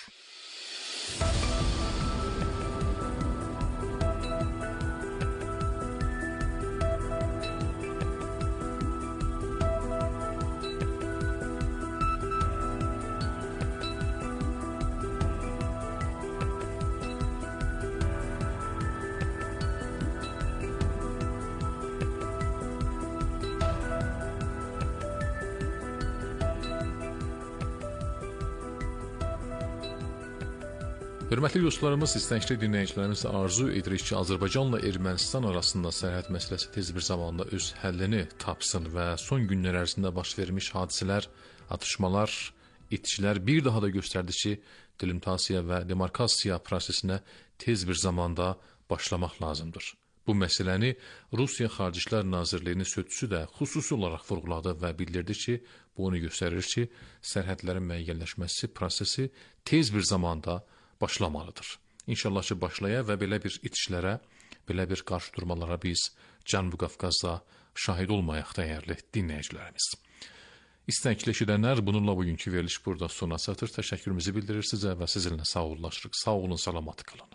Speaker 12: Hörmətli dostlarımız, istəkli dinləyicilərimiz arzu edirik ki, Azərbaycanla Ermənistan arasında sərhəd məsələsi tez bir zamanda öz həllini tapsın və son günlər ərzində baş vermiş hadisələr, atışmalar, itişlər bir daha da göstərdi ki, delimitasiya və demarkasiya prosesinə tez bir zamanda başlamaq lazımdır. Bu məsələni Rusiya Xarici İşlər Nazirliyinin sözçüsü də xüsusi olaraq vurğuladı və bildirdi ki, bu onu göstərir ki, sərhədlərin müəyyənləşməsi prosesi tez bir zamanda başlamalıdır. İnşallah ki, başlaya və belə bir itişlərə, belə bir qarşıdurmalara biz Cənubi Qafqazda şahid olmayaq dəyərli dinləyicilərimiz. İstəkli eşidənlər, bununla bugünkü veriliş burada sona çatır. Təşəkkürümüzü bildirir sizə və sizinlə sağollaşırıq. Sağ olun, salamat qalın.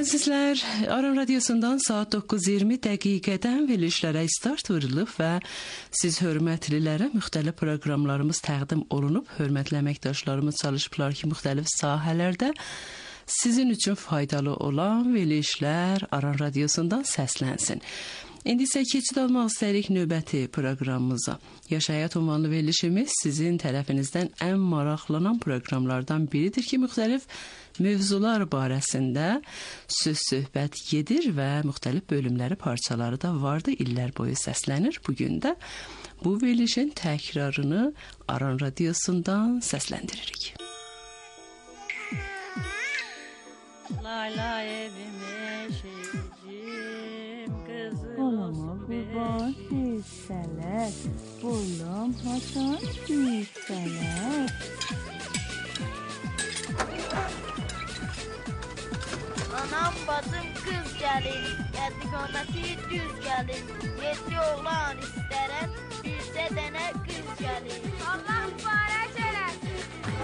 Speaker 2: Əzizlər, Aran Radiosundan saat doqquz iyirmi dəqiqədən verilişlərə start verilib və siz hörmətlilərə müxtəlif proqramlarımız təqdim olunub. Hörmətli əməkdaşlarımız çalışıblar ki, müxtəlif sahələrdə sizin üçün faydalı olan verilişlər Aran Radiosundan səslənsin. İndi isə keçid almaq istəyirik növbəti proqramımıza. Yaş Həyat ünvanlı verilişimiz sizin tərəfinizdən ən maraqlanan proqramlardan biridir ki, müxtəlif mövzular barəsində söz-söhbət gedir və müxtəlif bölümləri, parçaları da vardı, illər boyu səslənir. Bugün də bu verilişin təkrarını Aran Radiosundan səsləndiririk.
Speaker 13: Layla evime şeycim kızım olama kurban hisseler bulam hasan hisseler. Anam bacım kız gelin, geldik onati düz gelin. Yedi oğlan isterem, birse dene kız gelin. Allah mübarek eylesin.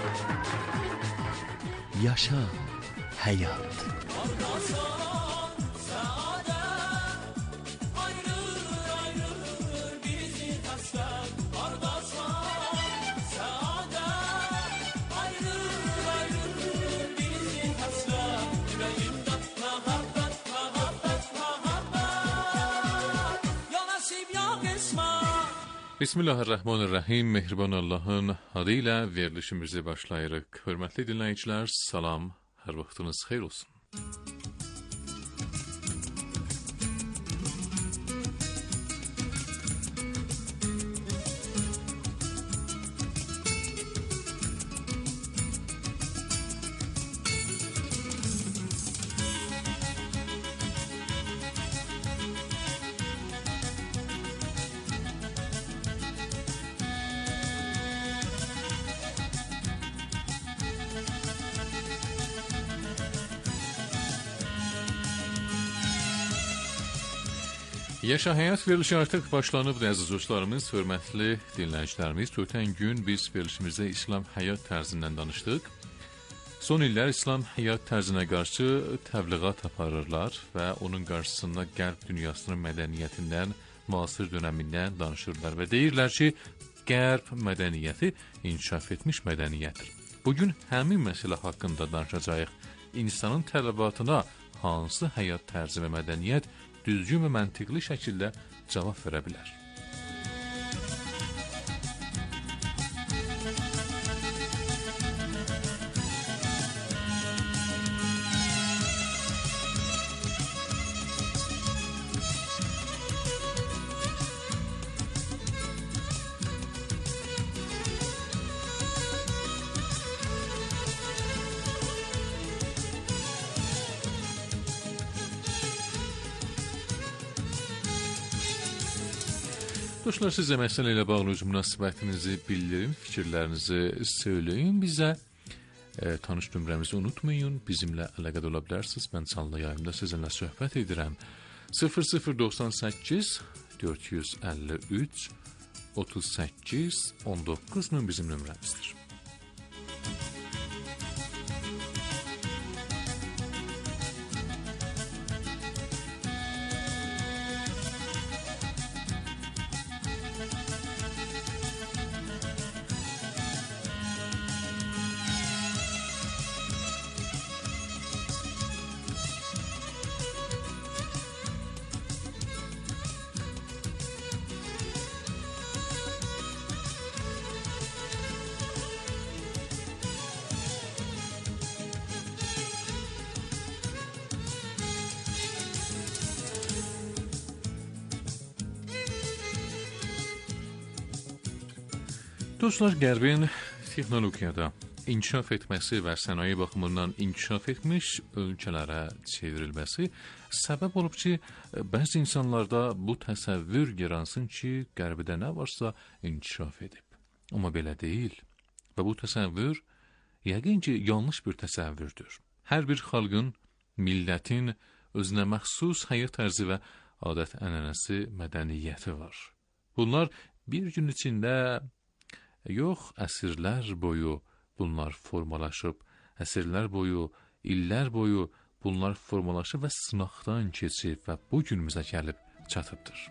Speaker 14: Yaşa hayat.
Speaker 12: Bismillahirrahmanirrahim. Mehriban Allah'ın adıyla verilişimizi başlayırıq. Hörmətli dinləyicilər, salam, hər vaxtınız xeyir olsun. Yaşa Həyat verilişi artıq başlanıbdır, əziz dostlarımız, hörmətli dinləyicilərimiz. Ötən gün biz verilişimizdə İslam həyat tərzindən danışdıq. Son illər İslam həyat tərzinə qarşı təbliğat aparırlar və onun qarşısında Qərb dünyasının mədəniyyətindən, müasir dönəmindən danışırlar və deyirlər ki, Qərb mədəniyyəti inkişaf etmiş mədəniyyətdir. Bugün həmin məsələ haqqında danışacağıq. İnsanın tələbatına hansı həyat tərzi və mədəniyyət düzgün və məntiqli şəkildə cavab verə bilər. Dostlar, sizə məsələ ilə bağlı öz münasibətinizi bildirin, fikirlərinizi söyləyin, bizə e, tanış nömrəmizi unutmayın, bizimlə əlaqədə ola bilərsiniz. Mən canlı yayımda sizinlə söhbət edirəm. sıfır sıfır doxsan səkkiz dörd yüz əlli üç otuz səkkiz on doqquz bizim nömrəmizdir. Dostlar, Qərbin texnologiyada inkişaf etməsi və sənaye baxımından inkişaf etmiş ölkələrə çevrilməsi səbəb olub ki, bəzi insanlarda bu təsəvvür yaransın ki, Qərbdə nə varsa inkişaf edib. Amma belə deyil və bu təsəvvür yəqin ki, yanlış bir təsəvvürdür. Hər bir xalqın, millətin özünə məxsus həyat tərzi və adət-ənənəsi, mədəniyyəti var. Bunlar bir gün içində yox, əsrlər boyu bunlar formalaşıb, əsrlər boyu, illər boyu bunlar formalaşıb və sınaqdan keçib və bu günümüzə gəlib çatıbdır.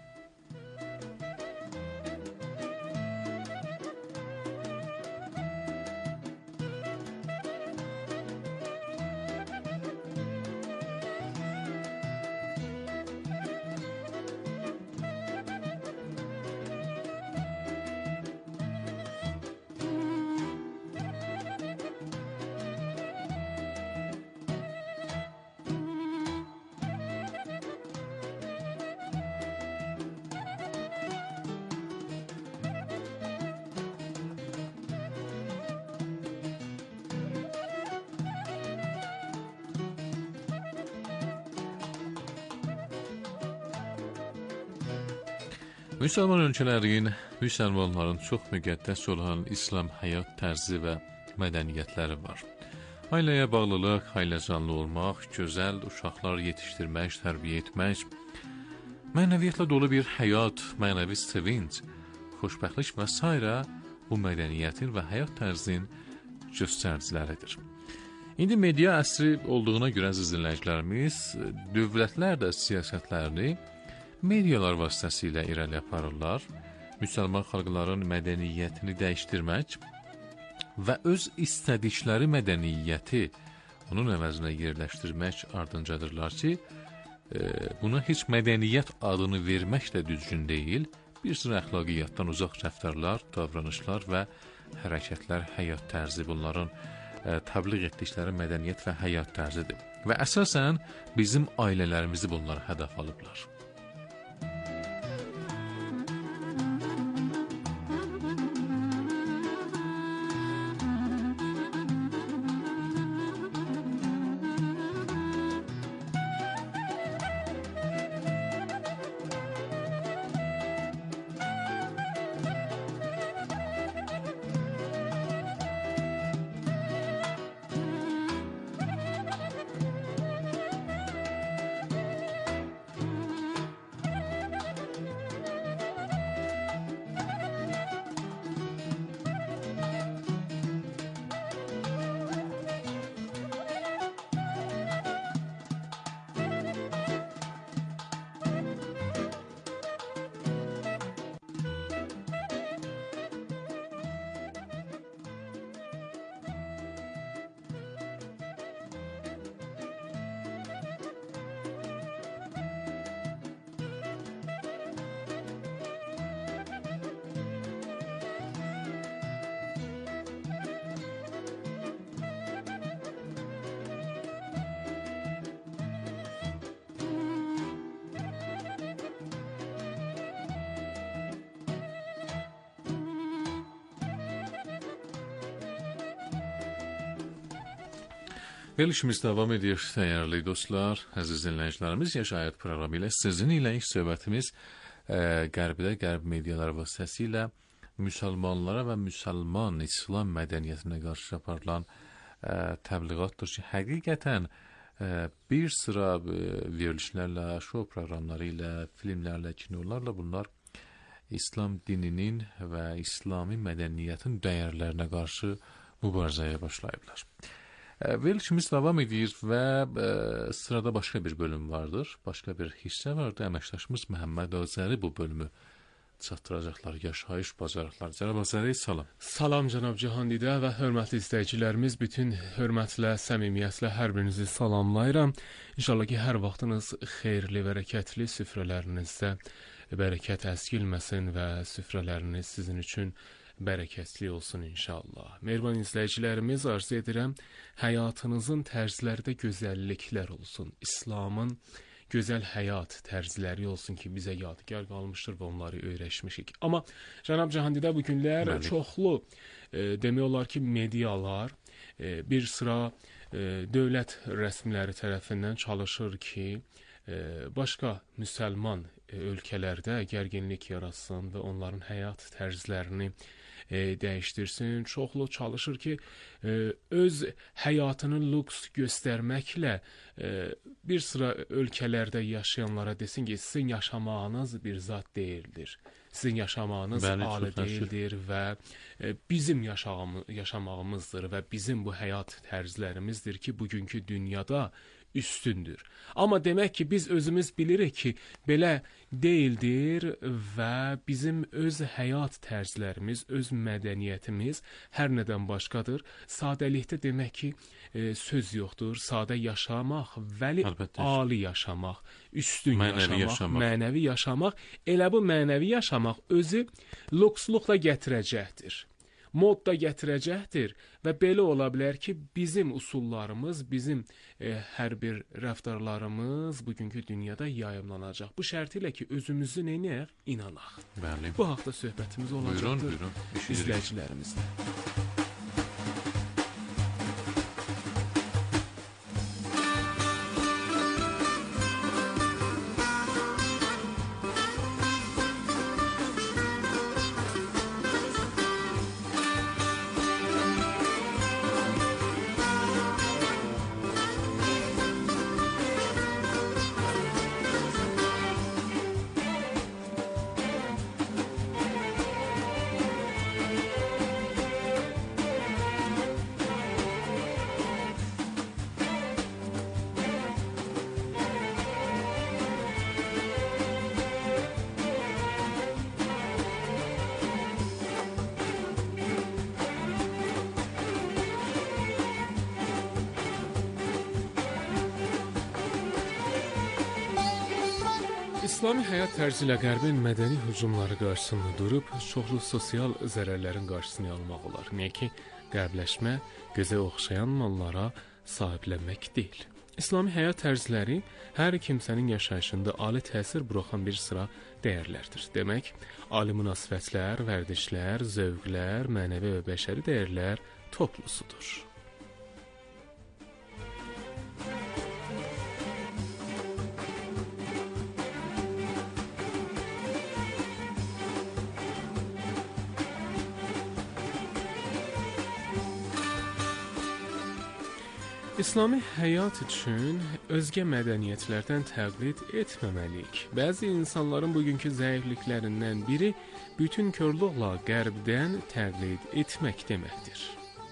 Speaker 12: Müsəlman ölkələrin, müsəlmanların çox müqəddəs olan İslam həyat tərzi və mədəniyyətləri var. Ailəyə bağlılıq, ailəcanlı olmaq, gözəl uşaqlar yetişdirmək, tərbiyə etmək, mənəviyyətlə dolu bir həyat, mənəvi sevinç, xoşbəxtlik və s. bu mədəniyyətin və həyat tərzinin göstəriciləridir. İndi media əsri olduğuna görə əziz dinləyicilərimiz, dövlətlər də siyasətlərini medialar vasitəsilə irəli aparırlar, müsəlman xalqların mədəniyyətini dəyişdirmək və öz istədikləri mədəniyyəti onun əvəzinə yerləşdirmək ardınca-dırlar ki, e, buna heç mədəniyyət adını vermək də düzgün deyil, bir sıra əxlaqiyyatdan uzaq rəftarlar, davranışlar və hərəkətlər, həyat tərzi bunların e, təbliğ etdikləri mədəniyyət və həyat tərzidir. Və əsasən bizim ailələrimizi bunlar hədəf alıblar. Verilişimiz davam edir, dəyərli dostlar, əziz dinləyicilərimiz, Yaşayət proqramı ilə sizin ilə ilk söhbətimiz e, Qərbdə, Qərb mediaları vasitəsilə müsəlmanlara və müsəlman İslam mədəniyyətinə qarşı aparılan e, təbliğatdır ki, həqiqətən e, bir sıra e, verilişlərlə, şou proqramları ilə, filmlərlə, kinolarla bunlar İslam dininin və İslami mədəniyyətin dəyərlərinə qarşı mübarizəyə başlayıblar. Verilişimiz davam edir və e, sırada başqa bir bölüm vardır, başqa bir hissə vardır. Əməkdaşımız Məhəmməd Azəri bu bölümü çatdıracaqlar. Yaşayış bacarıqları. Cənab Azəri, salam.
Speaker 7: Salam cənab Cihandidə və hörmətli izləyicilərimiz, bütün hörmətlə, səmimiyyətlə hər birinizi salamlayıram. İnşallah ki, hər vaxtınız xeyirli, bərəkətli, süfrələrinizdə bərəkət əskilməsin və süfrələriniz sizin üçün bərəkətli olsun inşallah. Mehriban izləyicilərimiz, arzu edirəm, həyatınızın tərzlərdə gözəlliklər olsun. İslamın gözəl həyat tərzləri olsun ki, bizə yadigar qalmışdır və onları öyrəşmişik. Amma cənab Cihandidə bu günlər Məlik. çoxlu, e, demək olar ki, medialar e, bir sıra e, dövlət rəsmiləri tərəfindən çalışır ki, e, başqa müsəlman e, ölkələrdə gərginlik yaratsın və onların həyat tərzlərini E, dəyişdirsin. Çoxlu çalışır ki, e, öz həyatını lüks göstərməklə e, bir sıra ölkələrdə yaşayanlara desin ki, sizin yaşamağınız bir zat deyildir. Sizin yaşamağınız
Speaker 12: Bəli,
Speaker 7: ali deyildir və e, bizim yaşamağımızdır və bizim bu həyat tərzlərimizdir ki, bugünkü dünyada üstündür. Amma demək ki, biz özümüz bilirik ki, belə deyildir və bizim öz həyat tərzlərimiz, öz mədəniyyətimiz hər nədən başqadır. Sadəlikdə demək ki, e, söz yoxdur. Sadə yaşamaq, vəli Əlbəttə. ali yaşamaq, üstün mənəvi yaşamaq, yaşamaq, mənəvi yaşamaq, elə bu mənəvi yaşamaq özü lüksluqla gətirəcəkdir. Mod da gətirəcəkdir və belə ola bilər ki, bizim usullarımız, bizim e, hər bir rəftarlarımız bugünkü dünyada yayımlanacaq. Bu şərt ilə ki, özümüzü neyinəyək? İnanaq.
Speaker 12: Bəli.
Speaker 7: Bu haqda söhbətimiz olacaqdır.
Speaker 12: Buyurun, buyurun.
Speaker 7: İzləyicilərimizlə. İslami həyat tərzi ilə qərbin mədəni hücumları qarşısında durub, çoxlu sosial zərərlərin qarşısını almaq olar. Niyə ki, qərbləşmə gözə oxşayan mallara sahiblənmək deyil. İslami həyat tərzləri hər kimsənin yaşayışında ali təsir buraxan bir sıra dəyərlərdir. Demək, ali münasibətlər, vərdişlər, zövqlər, mənəvi və bəşəri dəyərlər toplusudur. İslami həyat üçün özgə mədəniyyətlərdən təqlid etməməliyik. Bəzi insanların bugünkü zəifliklərindən biri bütün körlüqlə qərbdən təqlid etmək deməkdir.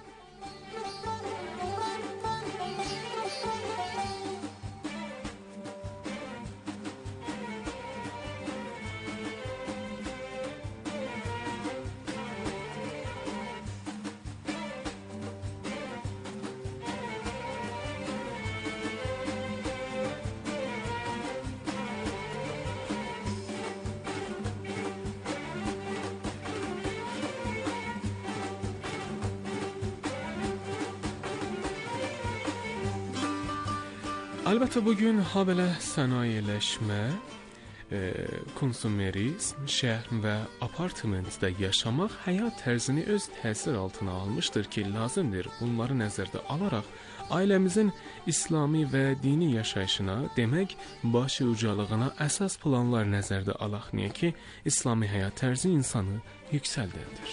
Speaker 7: Əlbəttə bugün ha belə sənayeləşmə, e, konsumerizm, şəhər və apartmentdə yaşamaq həyat tərzini öz təsir altına almışdır ki, lazımdır bunları nəzərdə alaraq ailəmizin İslami və dini yaşayışına, demək, başı ucalığına əsas planlar nəzərdə alaq. Niyə ki, İslami həyat tərzi insanı yüksəldəndir.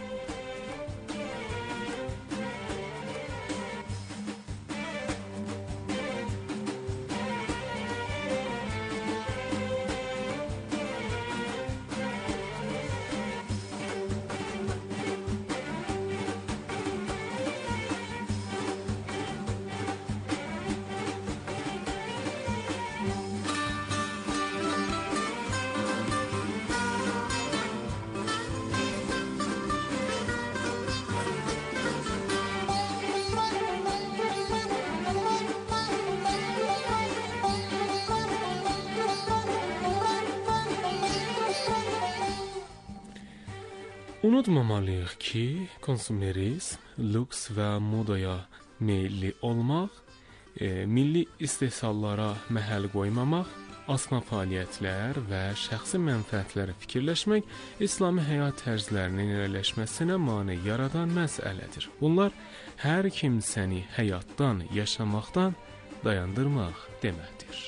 Speaker 7: Unutmamalıyıq ki, konsumerizm, lüks və modaya meyilli olmaq, e, milli istehsallara məhəl qoymamaq, asma fəaliyyətlər və şəxsi mənfəətləri fikirləşmək İslami həyat tərzlərinin irəliləşməsinə mane yaradan məsələdir. Bunlar hər kimsəni həyatdan, yaşamaqdan dayandırmaq deməkdir.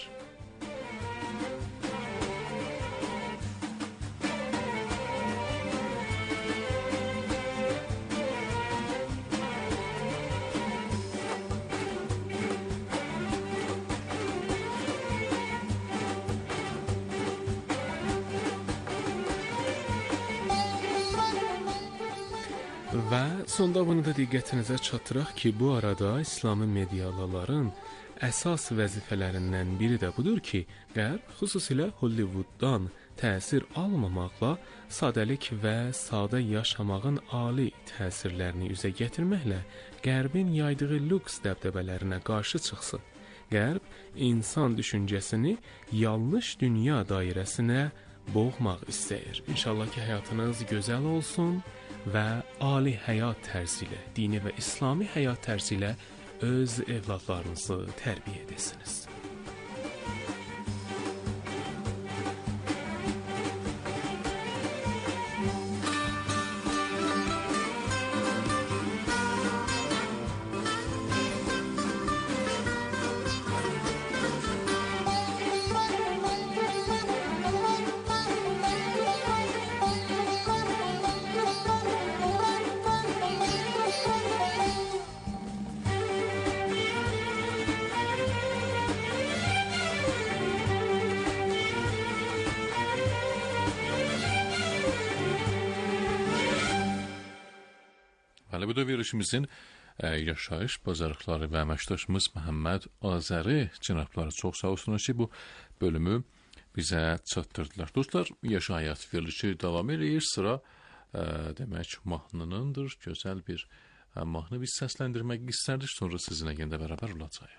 Speaker 7: Və sonda bunu da diqqətinizə çatdıraq ki, bu arada İslami medialıların əsas vəzifələrindən biri də budur ki, Qərb, xüsusilə Hollywooddan təsir almamaqla sadəlik və sadə yaşamağın ali təsirlərini üzə gətirməklə Qərbin yaydığı lüks dəbdəbələrinə qarşı çıxsın. Qərb insan düşüncəsini yanlış dünya dairəsinə boğmaq istəyir. İnşallah ki, həyatınız gözəl olsun və ali həyat tərzi ilə, dini və İslami həyat tərzi ilə öz evladlarınızı tərbiyə edəsiniz.
Speaker 12: Hələ bu da verilişimizin e, yaşayış bazarlıqları və əməkdaşımız Məhəmməd Azəri cənabları çox sağ olsunlar ki, bu bölümü bizə çatdırdılar. Dostlar, yaşayat verilişi davam edir. Sıra e, demək mahnınındır. Gözəl bir e, mahnı biz səsləndirmək istərdik. Sonra sizinlə yenə bərabər olacağıq.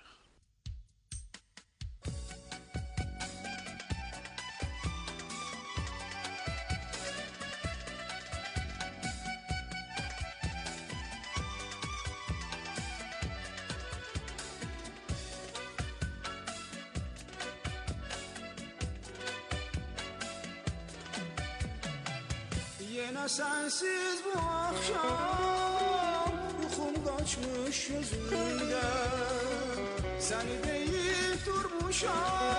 Speaker 1: Yine sensiz bu akşam yuxum kaçmış gözümde. Seni deyip durmuşam,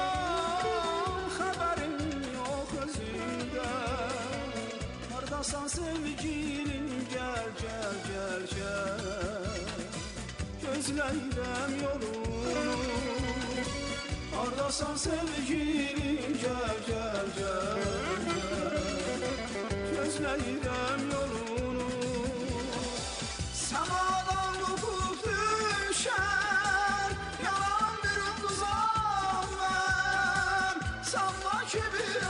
Speaker 1: haberim yok özümde. Hardasan sevgilim, gel gel gel gel. Gözleyrem yolunu. Hardasan sevgilim, gel gel gel gel. Gözleyrem yolunu. Semadan kopup düşer yalan bir ulduzam ben. Sanma ki bir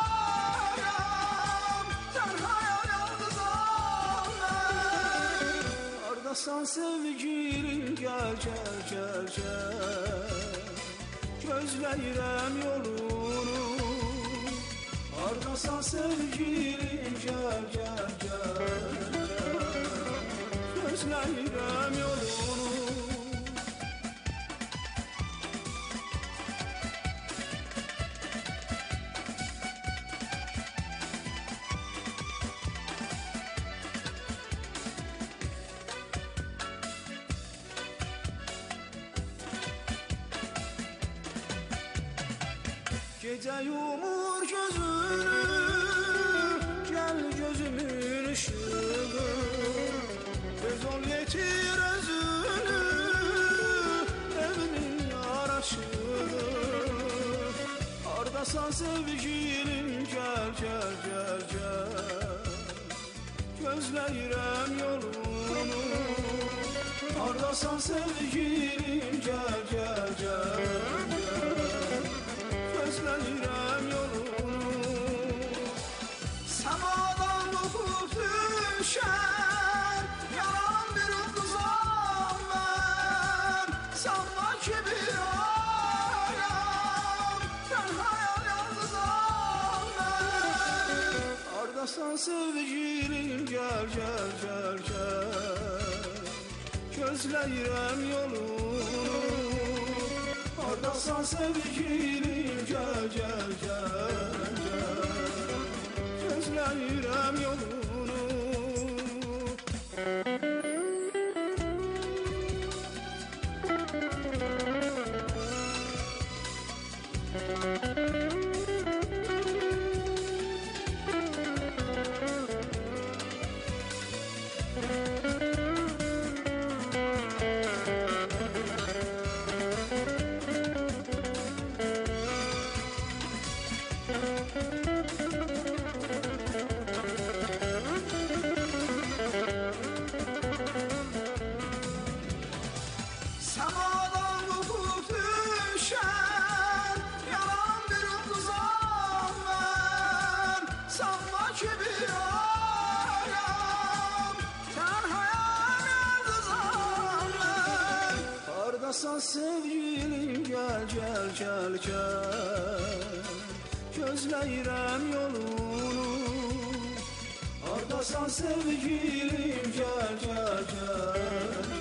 Speaker 1: ayam tenhayal yalnızam ben. Ardasan sevgilim, gel gel gel gel. Gözleyrem yolunu. Ardasan sevgilim, gel gel gel. Gözleyrem yolunu. Gece yumur gözünü, gel gözümün ışığı. Göz ol yetir özünü, evimin yaraşığı. Ardasan sevgilim, gel gel gel gel. Gözleyrem yolunu. Ardasan sevgilim, gel gel gel gel. Gözleyrem yolunu. Semadan kopup düşer yalan bir ulduzam ben. Sanma ki bir ayam tenhayal yalnızam ben. Ardasan sevgilim, gel gel gel gel. Gözleyrem yolunu. Ardasan sevgilim, gel gel gel gel. Gözleyrem yolunu. Hardasan sevgilim gel gel gel gel Gözləyirəm yolunu Hardasan sevgilim gel gel gel